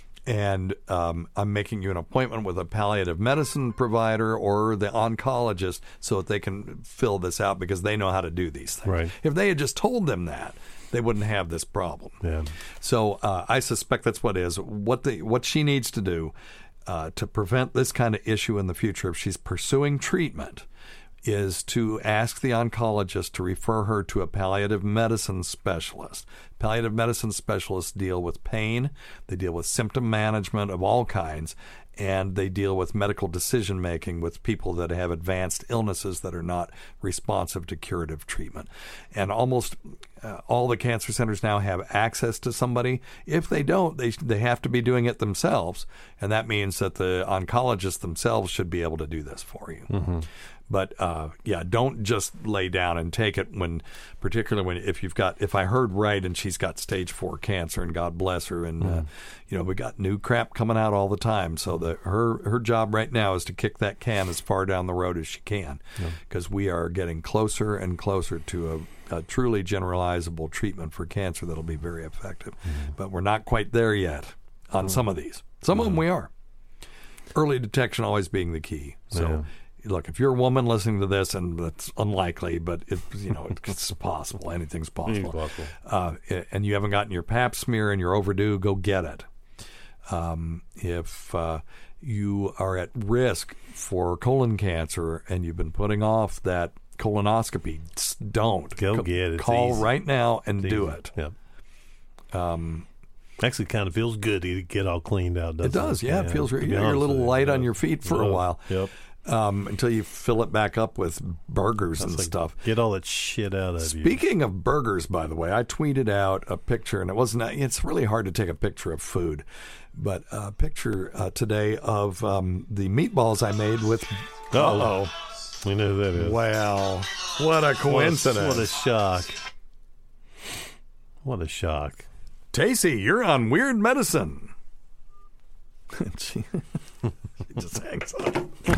and um, I'm making you an appointment with a palliative medicine provider or the oncologist so that they can fill this out because they know how to do these things. Right. If they had just told them that, they wouldn't have this problem. Yeah. So uh, I suspect that's what it is. What, the, what she needs to do uh, to prevent this kind of issue in the future, if she's pursuing treatment, is to ask the oncologist to refer her to a palliative medicine specialist. Palliative medicine specialists deal with pain, they deal with symptom management of all kinds, and they deal with medical decision-making with people that have advanced illnesses that are not responsive to curative treatment. And almost uh, all the cancer centers now have access to somebody. If they don't, they they have to be doing it themselves, and that means that the oncologists themselves should be able to do this for you. Mm-hmm. But uh, yeah, don't just lay down and take it when, particularly when if you've got, if I heard right, and she's got stage four cancer, and God bless her, and mm. uh, you know we got new crap coming out all the time. So the her her job right now is to kick that can as far down the road as she can, because yeah. we are getting closer and closer to a, a truly generalizable treatment for cancer that'll be very effective. Mm. But we're not quite there yet on mm. some of these. Some mm. of them we are. Early detection always being the key. So. Yeah. Look, if you're a woman listening to this, and that's unlikely, but it, you know it's possible. Anything's possible. possible. Uh, and you haven't gotten your pap smear and you're overdue, go get it. Um, if uh, you are at risk for colon cancer and you've been putting off that colonoscopy, don't. Go get it. Call easy. right now and it's do easy. it. Yep. Um, Actually, kind of feels good to get all cleaned out, doesn't it? It does, yeah. yeah it feels really, you're a little light on your feet for yep. a while. Yep. Um, until you fill it back up with burgers That's and like, stuff. Get all that shit out of Speaking you. Speaking of burgers, by the way, I tweeted out a picture, and it wasn't. It's really hard to take a picture of food, but a picture uh, today of um, the meatballs I made with. Uh-oh. We know who that is. Wow. What a coincidence. What a, what a shock. What a shock. Tacey, you're on Weird Medicine. She just hangs up.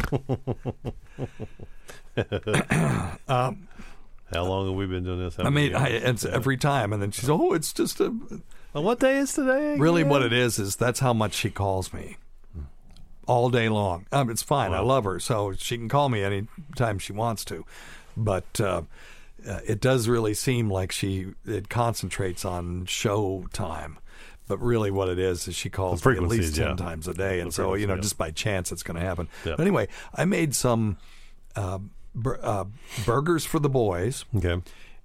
um, How long have we been doing this? How I mean, I, it's every time, and then she's, oh, it's just a. Well, what day is today? Again? Really, what it is is that's how much she calls me all day long. Um, it's fine. Wow. I love her, so she can call me anytime she wants to. But uh, uh, it does really seem like she it concentrates on show time. But really, what it is is she calls The me at least frequencies, ten yeah. times a day, and The so you know, frequency, yeah. just by chance, it's going to happen. Yep. But anyway, I made some uh, bur- uh, burgers for the boys, Okay.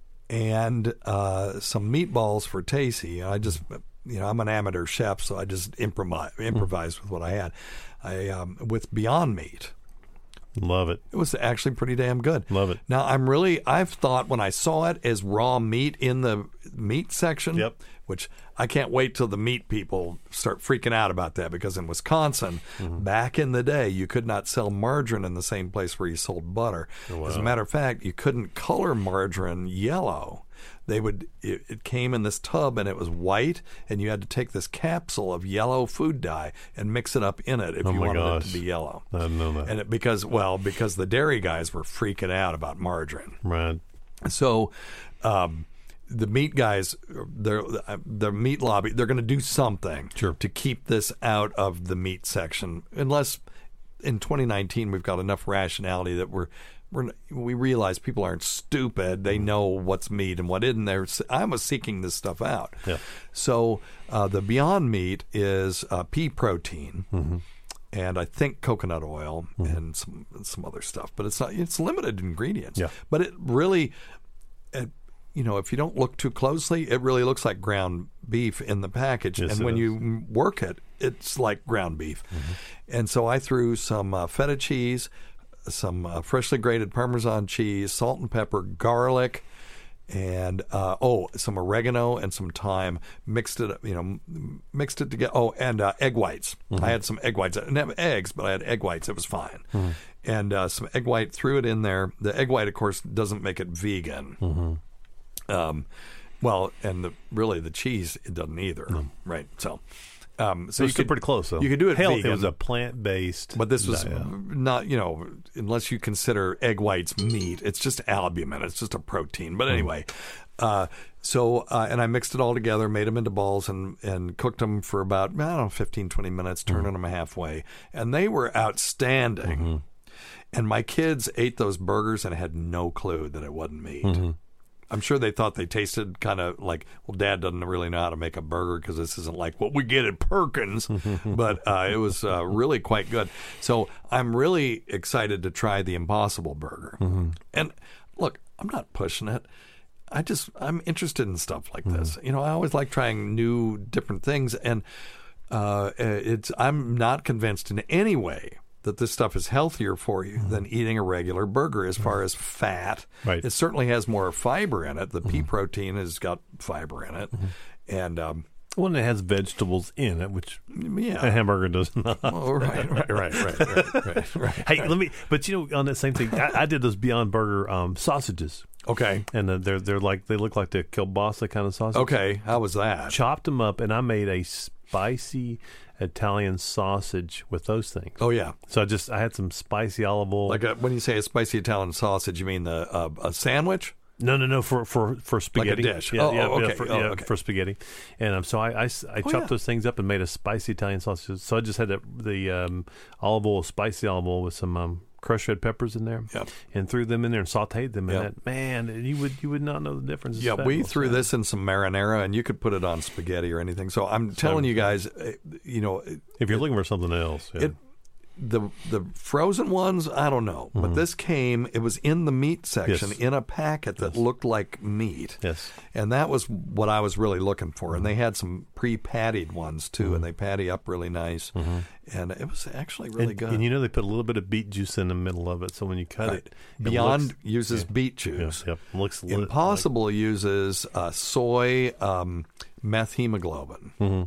and uh, some meatballs for Tacey. I just, you know, I'm an amateur chef, so I just improvise, improvised with what I had. I um, with Beyond Meat. Love it. It was actually pretty damn good. Love it. Now, I'm really, I've thought when I saw it as raw meat in the meat section, Yep. which I can't wait till the meat people start freaking out about that, because in Wisconsin, Mm-hmm. back in the day, you could not sell margarine in the same place where you sold butter. Oh, As a wow. matter of fact, you couldn't color margarine yellow. They would, it, it came in this tub and it was white, and you had to take this capsule of yellow food dye and mix it up in it if Oh you my wanted it gosh. to be yellow. I didn't know that. And it, because, well, because the dairy guys were freaking out about margarine. Right. So, um, the meat guys, they're, the meat lobby, they're going to do something Sure. to keep this out of the meat section, unless in twenty nineteen we've got enough rationality that we're, we're we realize people aren't stupid. They know what's meat and what isn't. There, I was seeking this stuff out. Yeah. So uh, the Beyond Meat is uh, pea protein. Mm-hmm. And I think coconut oil and some some other stuff, but it's not. It's limited ingredients. Yeah. But it really, it, you know, if you don't look too closely, it really looks like ground beef in the package. Yes, and it when is. you work it, it's like ground beef. And so I threw some uh, feta cheese, some uh, freshly grated Parmesan cheese, salt and pepper, garlic, and uh, oh, some oregano and some thyme. Mixed it, you know, m- mixed it together. Oh, and uh, egg whites. I had some egg whites. I didn't have eggs, but I had egg whites. It was fine. And uh, some egg white. Threw it in there. The egg white, of course, doesn't make it vegan. Um, well, and the, really the cheese it doesn't either. Right. So, um, so So you it's still could pretty close, though. You could do it Hell, vegan. it was a plant-based. But this was diet. not, you know, unless you consider egg whites meat, it's just albumin. It's just a protein. But anyway, uh, so, uh, and I mixed it all together, made them into balls, and, and cooked them for about, I don't know, fifteen, twenty minutes, turning them halfway. And they were outstanding. And my kids ate those burgers and had no clue that it wasn't meat. I'm sure they thought they tasted kind of like, well, Dad doesn't really know how to make a burger because this isn't like what we get at Perkins. But uh, it was uh, really quite good. So I'm really excited to try the Impossible Burger. And look, I'm not pushing it. I just, I'm interested in stuff like this. You know, I always like trying new, different things. And uh, it's, I'm not convinced in any way that this stuff is healthier for you than eating a regular burger as far as fat. Right. It certainly has more fiber in it. The pea protein has got fiber in it. And, um, One that has vegetables in it, which yeah. a hamburger does not. Oh, right, right, right, right, right, right, right. Hey, let me. But you know, on that same thing, I, I did those Beyond Burger um, sausages, Okay. and uh, they're they're like they look like the kielbasa kind of sausage. Okay. How was that? Chopped them up, and I made a spicy Italian sausage with those things. Oh, yeah. So I just I had some spicy olive oil. Like a, when you say a spicy Italian sausage, you mean the uh, a sandwich? No, no, no, for for for spaghetti. dish. Yeah, Oh, yeah, oh, yeah, okay. for, Oh, yeah, okay. for spaghetti. And um, so I, I, s- I Oh, chopped yeah. those things up and made a spicy Italian sausage. So I just had the, the um, olive oil, spicy olive oil with some um, crushed red peppers in there, Yep. and threw them in there and sautéed them. Yep. And that, man, you would you would not know the difference. It's Yeah, we fabulous. threw this in some marinara, and you could put it on spaghetti or anything. So I'm telling you guys, uh, you know, If you're looking for something else, yeah. it the the frozen ones, I don't know, but this came. It was in the meat section Yes. in a packet that Yes. looked like meat. Yes. and that was what I was really looking for. And they had some pre-pattied ones too, and they patty up really nice, and it was actually really and, good. and you know they put a little bit of beet juice in the middle of it, so when you cut Right. it, it Beyond looks- uses yeah. beet juice. Yep, yep. Looks lit, Impossible uses uh, soy um, methemoglobin. Mhm.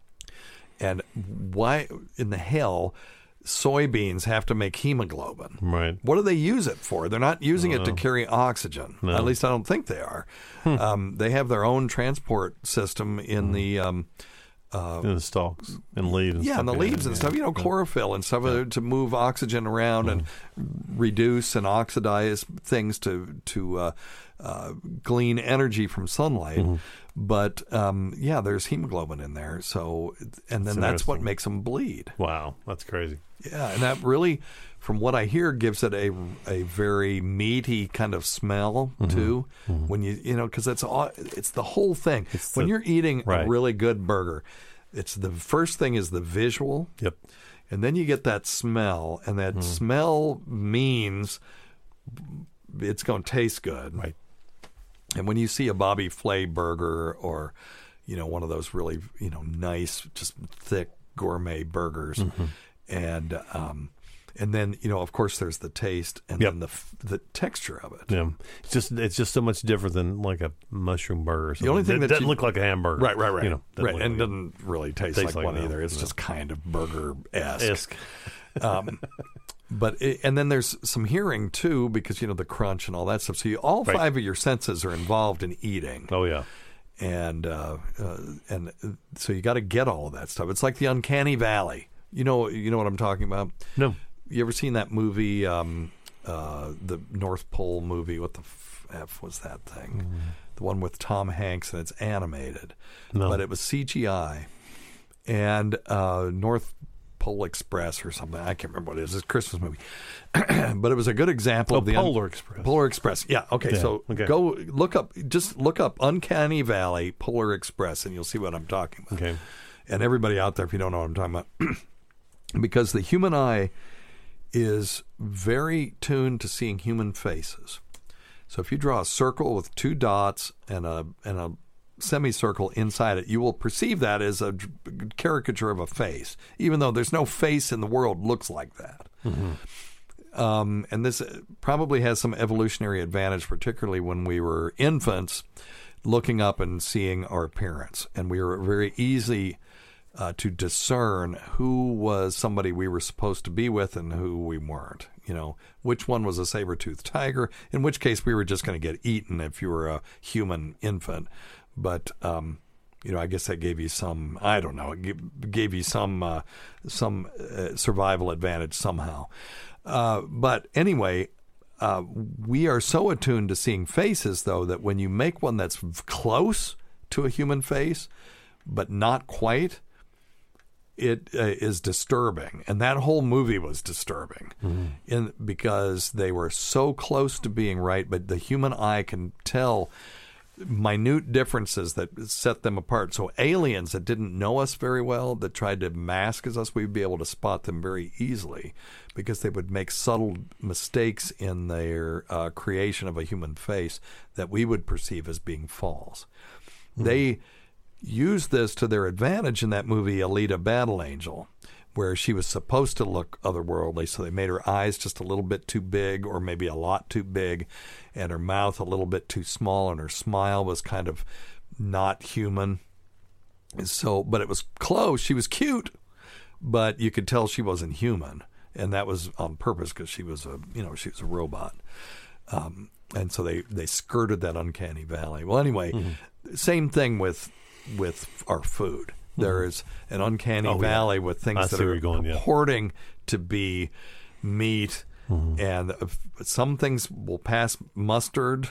And why in the hell soybeans have to make hemoglobin? Right. What do they use it for? They're not using it to know. carry oxygen. No. At least I don't think they are. Um, they have their own transport system in the um, uh, in the stalks and leaves. And yeah, stuff, and the leaves and yeah. stuff, you know, chlorophyll and stuff uh, to move oxygen around and reduce and oxidize things to to uh, uh, glean energy from sunlight. But um, yeah, there's hemoglobin in there. So, and then That's that's what interesting. makes them bleed. Wow, that's crazy. Yeah, and that really from what I hear, gives it a a very meaty kind of smell Mm-hmm. too. Mm-hmm. When you you know because it's all it's the whole thing. It's when the- you're eating right. a really good burger, it's the first thing is the visual. Yep. And then you get that smell, and that smell means it's going to taste good. Right. And when you see a Bobby Flay burger or, you know, one of those really, you know, nice, just thick gourmet burgers, Mm-hmm. and um, and then, you know, of course, there's the taste and Yep. then the f- the texture of it. Yeah, it's just it's just so much different than like a mushroom burger. Or something. The only thing it that doesn't you- look like a hamburger, Right, right, right. You know, doesn't right, look and like- doesn't really taste, Tastes like, like one no, either. It's no. just kind of burger-esque. Esque. um, but it, and then there's some hearing too, because you know the crunch and all that stuff. So you, all Right. five of your senses are involved in eating. Oh yeah, and uh, uh, and uh, so you got to get all of that stuff. It's like the uncanny valley. You know, you know what I'm talking about. No, you ever seen that movie, um, uh, the North Pole movie? What the f, f was that thing? Mm. The one with Tom Hanks, and it's animated, No. but it was C G I, and uh, North Pole Express or something. I can't remember what it is. It's a Christmas movie, but it was a good example Oh, of the Polar Express. Polar Express. Yeah. Okay. Yeah, So okay. go look up. Just look up Uncanny Valley Polar Express, and you'll see what I'm talking about. Okay. And everybody out there, if you don't know what I'm talking about, because the human eye is very tuned to seeing human faces. So if you draw a circle with two dots and a and a semicircle inside it, you will perceive that as a d- caricature of a face, even though there's no face in the world looks like that. Mm-hmm. Um, and this probably has some evolutionary advantage, particularly when we were infants, looking up and seeing our appearance, and we were very easy uh, to discern who was somebody we were supposed to be with and who we weren't. You know, which one was a saber-toothed tiger, in which case we were just going to get eaten if you were a human infant. But, um, you know, I guess that gave you some, I don't know, it gave, gave you some, uh, some uh, survival advantage somehow. Uh, but anyway, uh, we are so attuned to seeing faces, though, that when you make one that's close to a human face, but not quite, it uh, is disturbing. And that whole movie was disturbing mm-hmm. in because they were so close to being right, but the human eye can tell minute differences that set them apart. So aliens that didn't know us very well, that tried to mask as us, we'd be able to spot them very easily because they would make subtle mistakes in their uh, creation of a human face that we would perceive as being false. Mm-hmm. They used this to their advantage in that movie Alita Battle Angel, where she was supposed to look otherworldly, so they made her eyes just a little bit too big, or maybe a lot too big, and her mouth a little bit too small, and her smile was kind of not human. So, but it was close. She was cute, but you could tell she wasn't human, and that was on purpose because she was a, you know, she was a robot. Um, and so they, they skirted that uncanny valley. Well, anyway, mm-hmm. same thing with with our food. There is an uncanny oh, valley yeah. with I things that are going, purporting yeah. to be meat, mm-hmm. and uh, some things will pass mustard,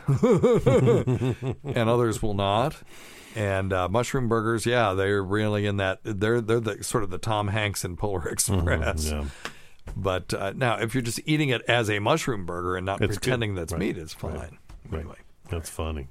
and others will not. And uh, mushroom burgers, yeah, they're really in that. They're they're the sort of the Tom Hanks in Polar Express. Mm-hmm, yeah. But uh, now, if you're just eating it as a mushroom burger and not it's pretending good. that's right. meat, it's fine. Right. Anyway, right. That's funny.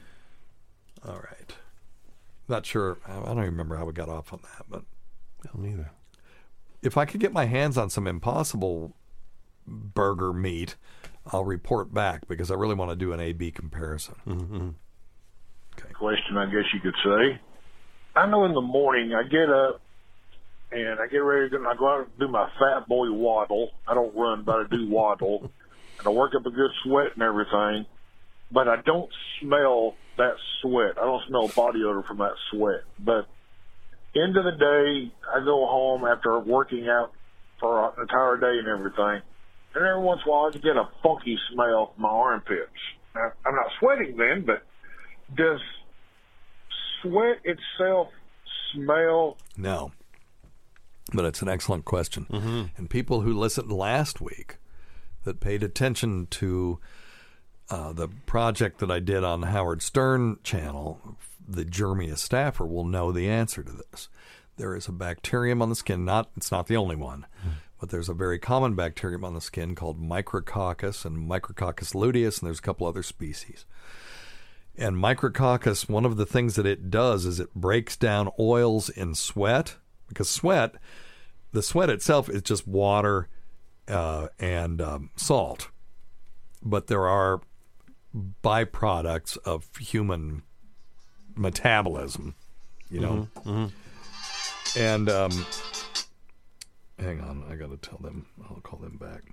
All right. Not sure. I don't even remember how we got off on that, but no, neither. If I could get my hands on some Impossible burger meat, I'll report back because I really want to do an A B comparison. Mm-hmm. Okay. Question, I guess you could say. I know in the morning I get up and I get ready to go, I go out and do my fat boy waddle. I don't run, but I do waddle, and I work up a good sweat and everything. But I don't smell that sweat. I don't smell body odor from that sweat. But end of the day, I go home after working out for an entire day and everything, and every once in a while I get a funky smell from my armpits. Now, I'm not sweating then, but does sweat itself smell? No. But it's an excellent question. Mm-hmm. And people who listened last week that paid attention to Uh, the project that I did on the Howard Stern channel, the Germia staffer, will know the answer to this. There is a bacterium on the skin. Not it's not the only one. Mm. but there's a very common bacterium on the skin called Micrococcus and Micrococcus luteus, and there's a couple other species. And Micrococcus, one of the things that it does is it breaks down oils in sweat, because sweat, the sweat itself is just water uh, and um, salt. But there are byproducts of human metabolism, you know. Mm-hmm. Mm-hmm. And um, hang on, I got to tell them. I'll call them back.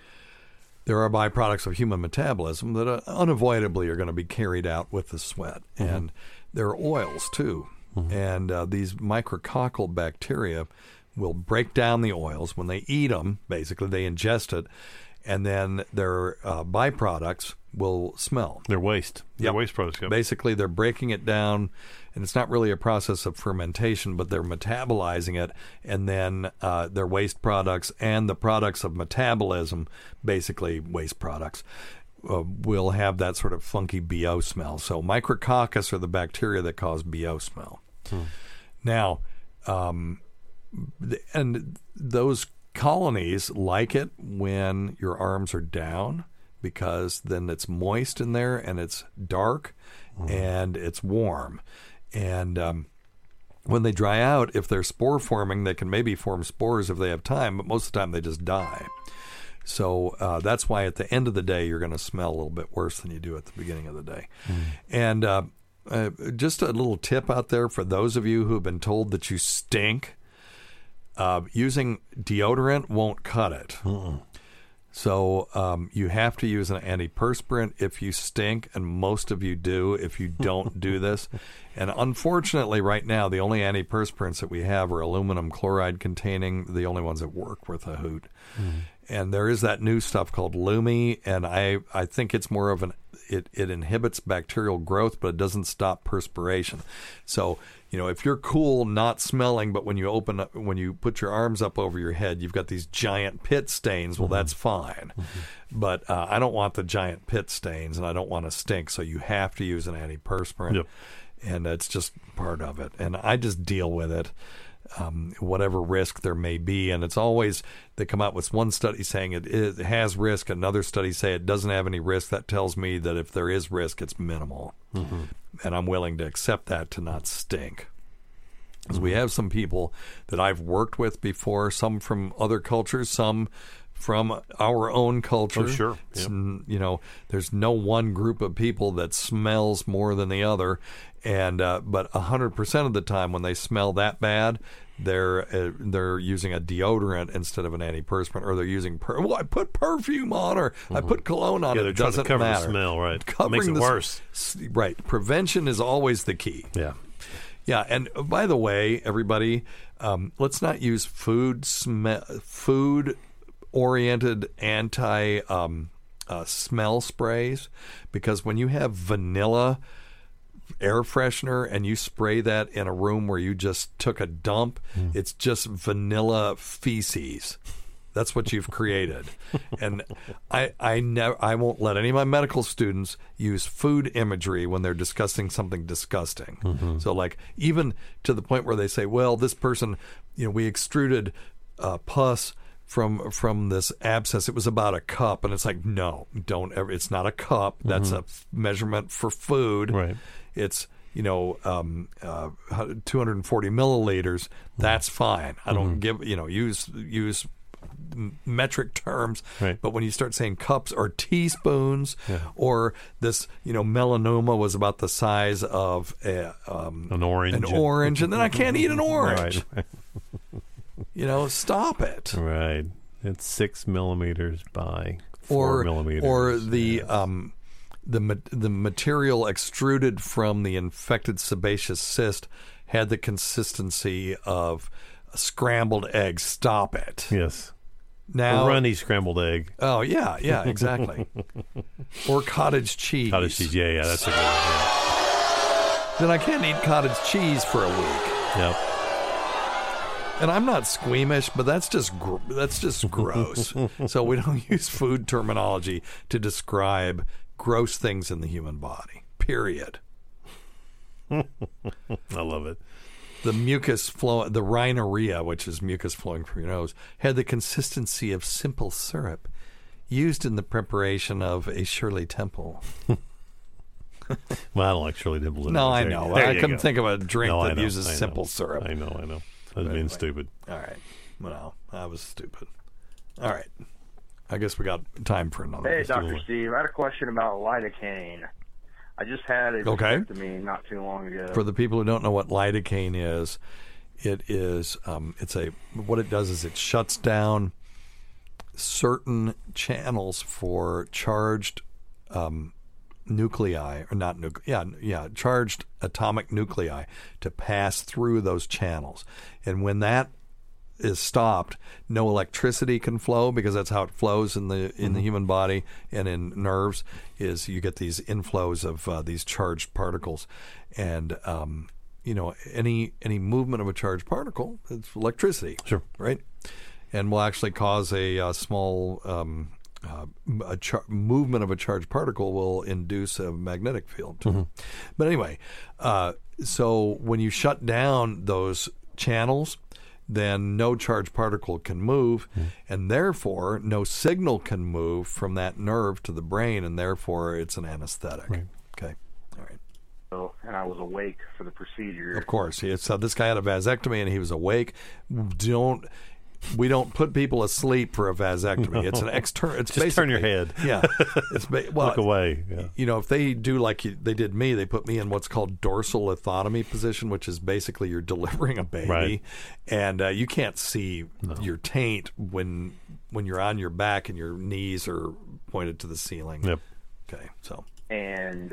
There are byproducts of human metabolism that uh, unavoidably are going to be carried out with the sweat. Mm-hmm. And there are oils, too. Mm-hmm. And uh, these micrococcal bacteria will break down the oils. When they eat them, basically, they ingest it, and then their uh, byproducts will smell. Their waste. Their Yep. waste products. Yep. Basically, they're breaking it down, and it's not really a process of fermentation, but they're metabolizing it, and then uh, their waste products and the products of metabolism, basically waste products, uh, will have that sort of funky B O smell. So Micrococcus are the bacteria that cause B O smell. Hmm. Now, um, th- and those colonies like it when your arms are down, because then it's moist in there and it's dark mm. and it's warm. And um, when they dry out, if they're spore forming, they can maybe form spores if they have time, but most of the time they just die. So uh, that's why at the end of the day, you're going to smell a little bit worse than you do at the beginning of the day. Mm. And uh, uh, just a little tip out there for those of you who have been told that you stink. Uh, using deodorant won't cut it. Uh-uh. So um, you have to use an antiperspirant if you stink, and most of you do if you don't do this. And unfortunately, right now, the only antiperspirants that we have are aluminum chloride containing, the only ones that work worth a hoot. Mm. And there is that new stuff called Lumi, and I, I think it's more of an, it, it inhibits bacterial growth, but it doesn't stop perspiration. So, you know, if you're cool not smelling, but when you open up, when you put your arms up over your head, you've got these giant pit stains, well, mm-hmm. that's fine. Mm-hmm. But uh, I don't want the giant pit stains, and I don't want to stink, so you have to use an antiperspirant. Yep. And it's just part of it. And I just deal with it. Um, whatever risk there may be, and it's always, they come out with one study saying it, it has risk, another study say it doesn't have any risk. That tells me that if there is risk, it's minimal, mm-hmm. and I'm willing to accept that to not stink. Because mm-hmm. we have some people that I've worked with before, some from other cultures, some from our own culture. Oh, sure. Yep. You know, there's no one group of people that smells more than the other. And uh, but one hundred percent of the time when they smell that bad, they're uh, they're using a deodorant instead of an antiperspirant, or they're using per- well, I put perfume on, or mm-hmm. I put cologne on. Yeah, it they're trying doesn't to cover matter. the smell, right? Covering Makes it the, worse. Right. Prevention is always the key. Yeah. Yeah, and by the way, everybody, um, let's not use food sm- food oriented anti um, uh, smell sprays, because when you have vanilla air freshener and you spray that in a room where you just took a dump, mm. it's just vanilla feces. That's what you've created. And I I never I won't let any of my medical students use food imagery when they're discussing something disgusting. Mm-hmm. So like even to the point where they say, well, this person, you know, we extruded uh, pus from from this abscess. It was about a cup, and it's like, no, don't ever. It's not a cup. That's mm-hmm. a f- measurement for food. Right. It's, you know, um, uh, two hundred forty milliliters. That's fine. I don't mm-hmm. give, you know, use use metric terms. Right. But when you start saying cups or teaspoons, yeah. or this, you know, melanoma was about the size of a, um, an orange, an orange, and then I can't eat an orange. Right. You know, stop it. Right. It's six millimeters by four or, millimeters. Or the yes. um, the ma- the material extruded from the infected sebaceous cyst had the consistency of a scrambled egg. Stop it. Yes. Now, a runny scrambled egg. Oh yeah, yeah, exactly. Or cottage cheese. Cottage cheese. Yeah, yeah, that's a good one. Yeah. Then I can't eat cottage cheese for a week. Yep. And I'm not squeamish, but that's just gr- that's just gross. So we don't use food terminology to describe gross things in the human body. Period. I love it. the mucus flow, the rhinorrhea, which is mucus flowing from your nose, had the consistency of simple syrup used in the preparation of a Shirley Temple. Well, I don't like Shirley Temple. No, I know. I couldn't go. think of a drink no, that know, uses simple syrup. I know, I know. I was being anyway. stupid. All right. Well, I was stupid. All right. I guess we got time for another. Hey, Doctor Steve. I had a question about lidocaine. I just had a okay. vasectomy not too long ago. For the people who don't know what lidocaine is, it is um, it's a what it does is it shuts down certain channels for charged um, nuclei, or not nuclei, yeah, yeah, charged atomic nuclei to pass through those channels. And when that is stopped, no electricity can flow, because that's how it flows in the in mm-hmm. the human body and in nerves. Is you get these inflows of uh, these charged particles, and um, you know any any movement of a charged particle, it's electricity, sure, right, and will actually cause a, a small um, uh, a char- movement of a charged particle will induce a magnetic field. Mm-hmm. But anyway, uh, so when you shut down those channels, then no charged particle can move, mm. and therefore no signal can move from that nerve to the brain, and therefore it's an anesthetic. Right. Okay. All right. So, and I was awake for the procedure. Of course. He, so this guy had a vasectomy, and he was awake. Don't we don't put people asleep for a vasectomy. No. It's an external. It's just turn your head. Yeah. It's ba- well, look away. Yeah. You know, if they do like you, they did me, they put me in what's called dorsal lithotomy position, which is basically you're delivering a baby, right. and uh, you can't see no. your taint when when you're on your back and your knees are pointed to the ceiling. Yep. Okay. So. And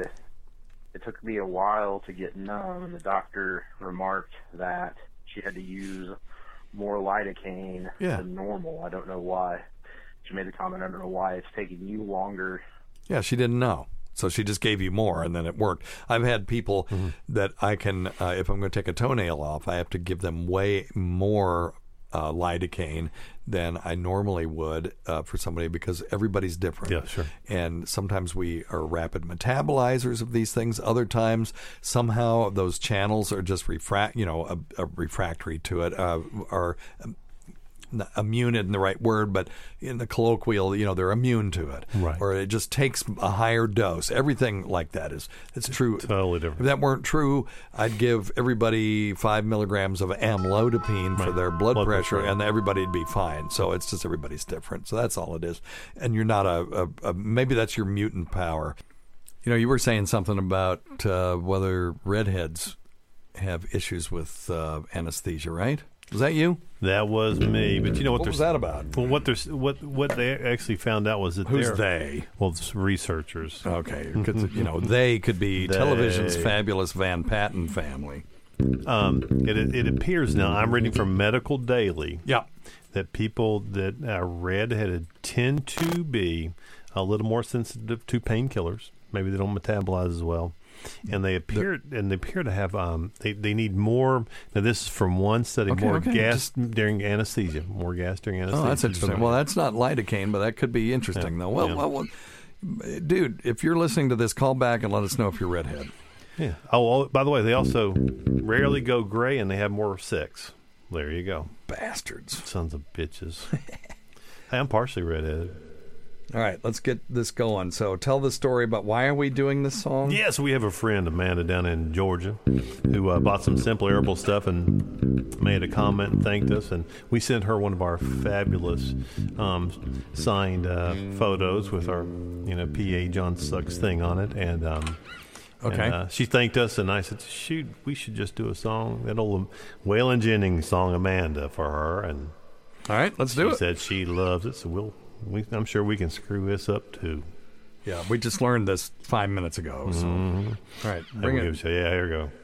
it took me a while to get numb, and the doctor remarked that she had to use more lidocaine yeah. than normal. I don't know why. She made the comment, I don't know why it's taking you longer. Yeah, she didn't know. So she just gave you more, and then it worked. I've had people mm-hmm. that I can, uh, if I'm going to take a toenail off, I have to give them way more uh, lidocaine than I normally would uh, for somebody, because everybody's different. Yeah, sure. And sometimes we are rapid metabolizers of these things. Other times, somehow those channels are just refract, you know, a, a refractory to it, uh, are um, not immune isn't the right word, but in the colloquial, you know, they're immune to it. Right. Or it just takes a higher dose. Everything like that is it's true. Totally different. If that weren't true, I'd give everybody five milligrams of amlodipine right. for their blood, blood pressure, pressure, and everybody'd be fine. So it's just everybody's different. So that's all it is. And you're not a, a, a maybe that's your mutant power. You know, you were saying something about uh, whether redheads have issues with uh, anesthesia, right? Was that you? That was me. But you know what? What was that about? Well, what there's what what they actually found out was that who's they're, they? Well, it's researchers. Okay, because you know they could be they. television's fabulous Van Patten family. Um, it it appears now. I'm reading from Medical Daily. Yeah, that people that are redheaded tend to be a little more sensitive to painkillers. Maybe they don't metabolize as well. And they appear the, and they appear to have um they, they need more. Now this is from one study. Okay, more okay, gas just, during anesthesia. More gas during anesthesia. Oh, that's interesting. Well, that's not lidocaine, but that could be interesting, yeah, though. Well, yeah. well, well, dude, if you're listening to this, call back and let us know if you're redhead. Yeah. Oh, by the way, they also rarely go gray, and they have more sex. There you go. Bastards. Sons of bitches. Hey, I'm partially redheaded. All right, let's get this going. So tell the story about why are we doing this song? Yes, yeah, so we have a friend, Amanda, down in Georgia, who uh, bought some Simple Herbal stuff and made a comment and thanked us. And we sent her one of our fabulous um, signed uh, photos with our, you know, P A John Sucks thing on it. And um, okay, and, uh, she thanked us, and I said, "Shoot, we should just do a song, that old Waylon Jennings song, Amanda, for her." And all right, let's do it. She said she loves it, so we'll. We, I'm sure we can screw this up too. Yeah, we just learned this five minutes ago. So. Mm-hmm. All right, bring it. You, yeah, here we go.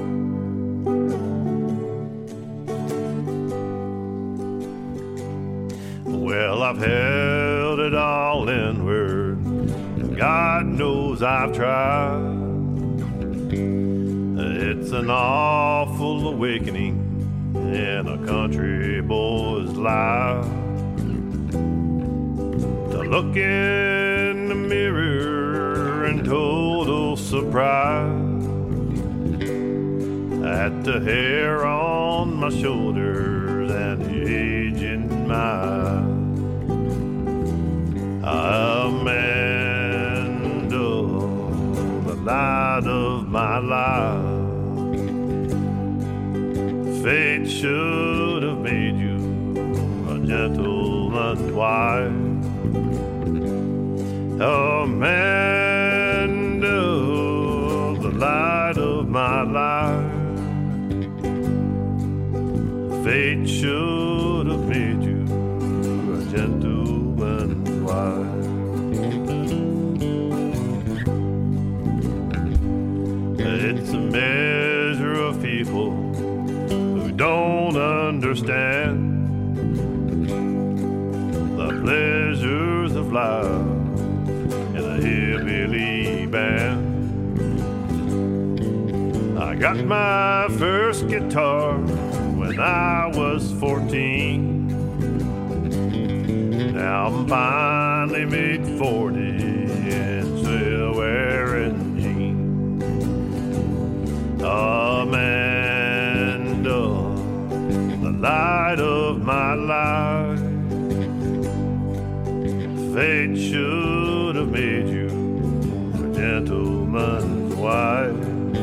Well, I've held it all inward. God knows I've tried. It's an awful awakening in a country boy's life. To look in the mirror in total surprise at the hair on my shoulders and the age in my eyes. Amanda, the light of my life. Fate should have made you a gentleman's wife. Amanda, the light of my life. Fate should have made you a gentleman's wife. It's a measure of people who don't understand the pleasures of life in a hillbilly band. I got my first guitar when I was fourteen. Now I'm finally made forty and still wearing jeans. Amanda, the light of my life. Fate should have made you a gentleman's wife.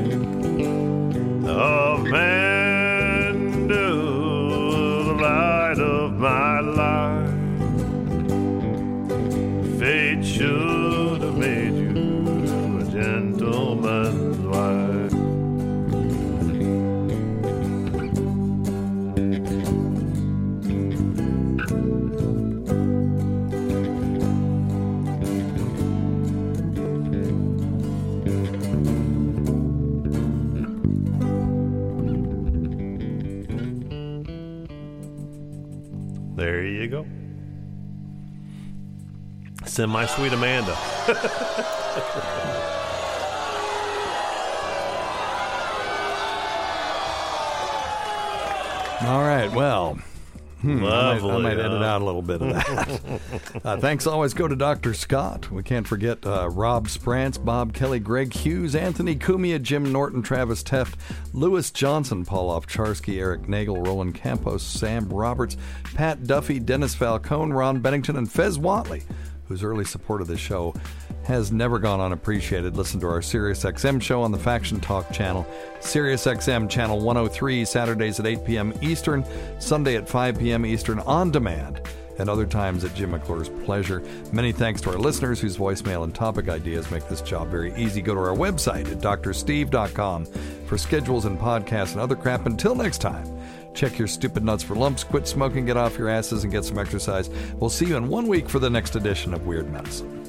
Amanda, the light of my life. Fate should have made you a gentleman's wife. There you go. Semi-sweet Amanda. All right, well, hmm, I, might, I might Lovely, edit huh? out a little bit of that. uh, thanks always go to Doctor Scott. We can't forget uh, Rob Sprance, Bob Kelly, Greg Hughes, Anthony Cumia, Jim Norton, Travis Teft, Lewis Johnson, Paul Ovcharsky, Eric Nagel, Roland Campos, Sam Roberts, Pat Duffy, Dennis Falcone, Ron Bennington, and Fez Watley, whose early support of the show has never gone unappreciated. Listen to our SiriusXM show on the Faction Talk channel, SiriusXM channel one oh three, Saturdays at eight p.m. Eastern, Sunday at five p.m. Eastern on demand, and other times at Jim McClure's pleasure. Many thanks to our listeners whose voicemail and topic ideas make this job very easy. Go to our website at D R steve dot com for schedules and podcasts and other crap. Until next time, check your stupid nuts for lumps, quit smoking, get off your asses, and get some exercise. We'll see you in one week for the next edition of Weird Medicine.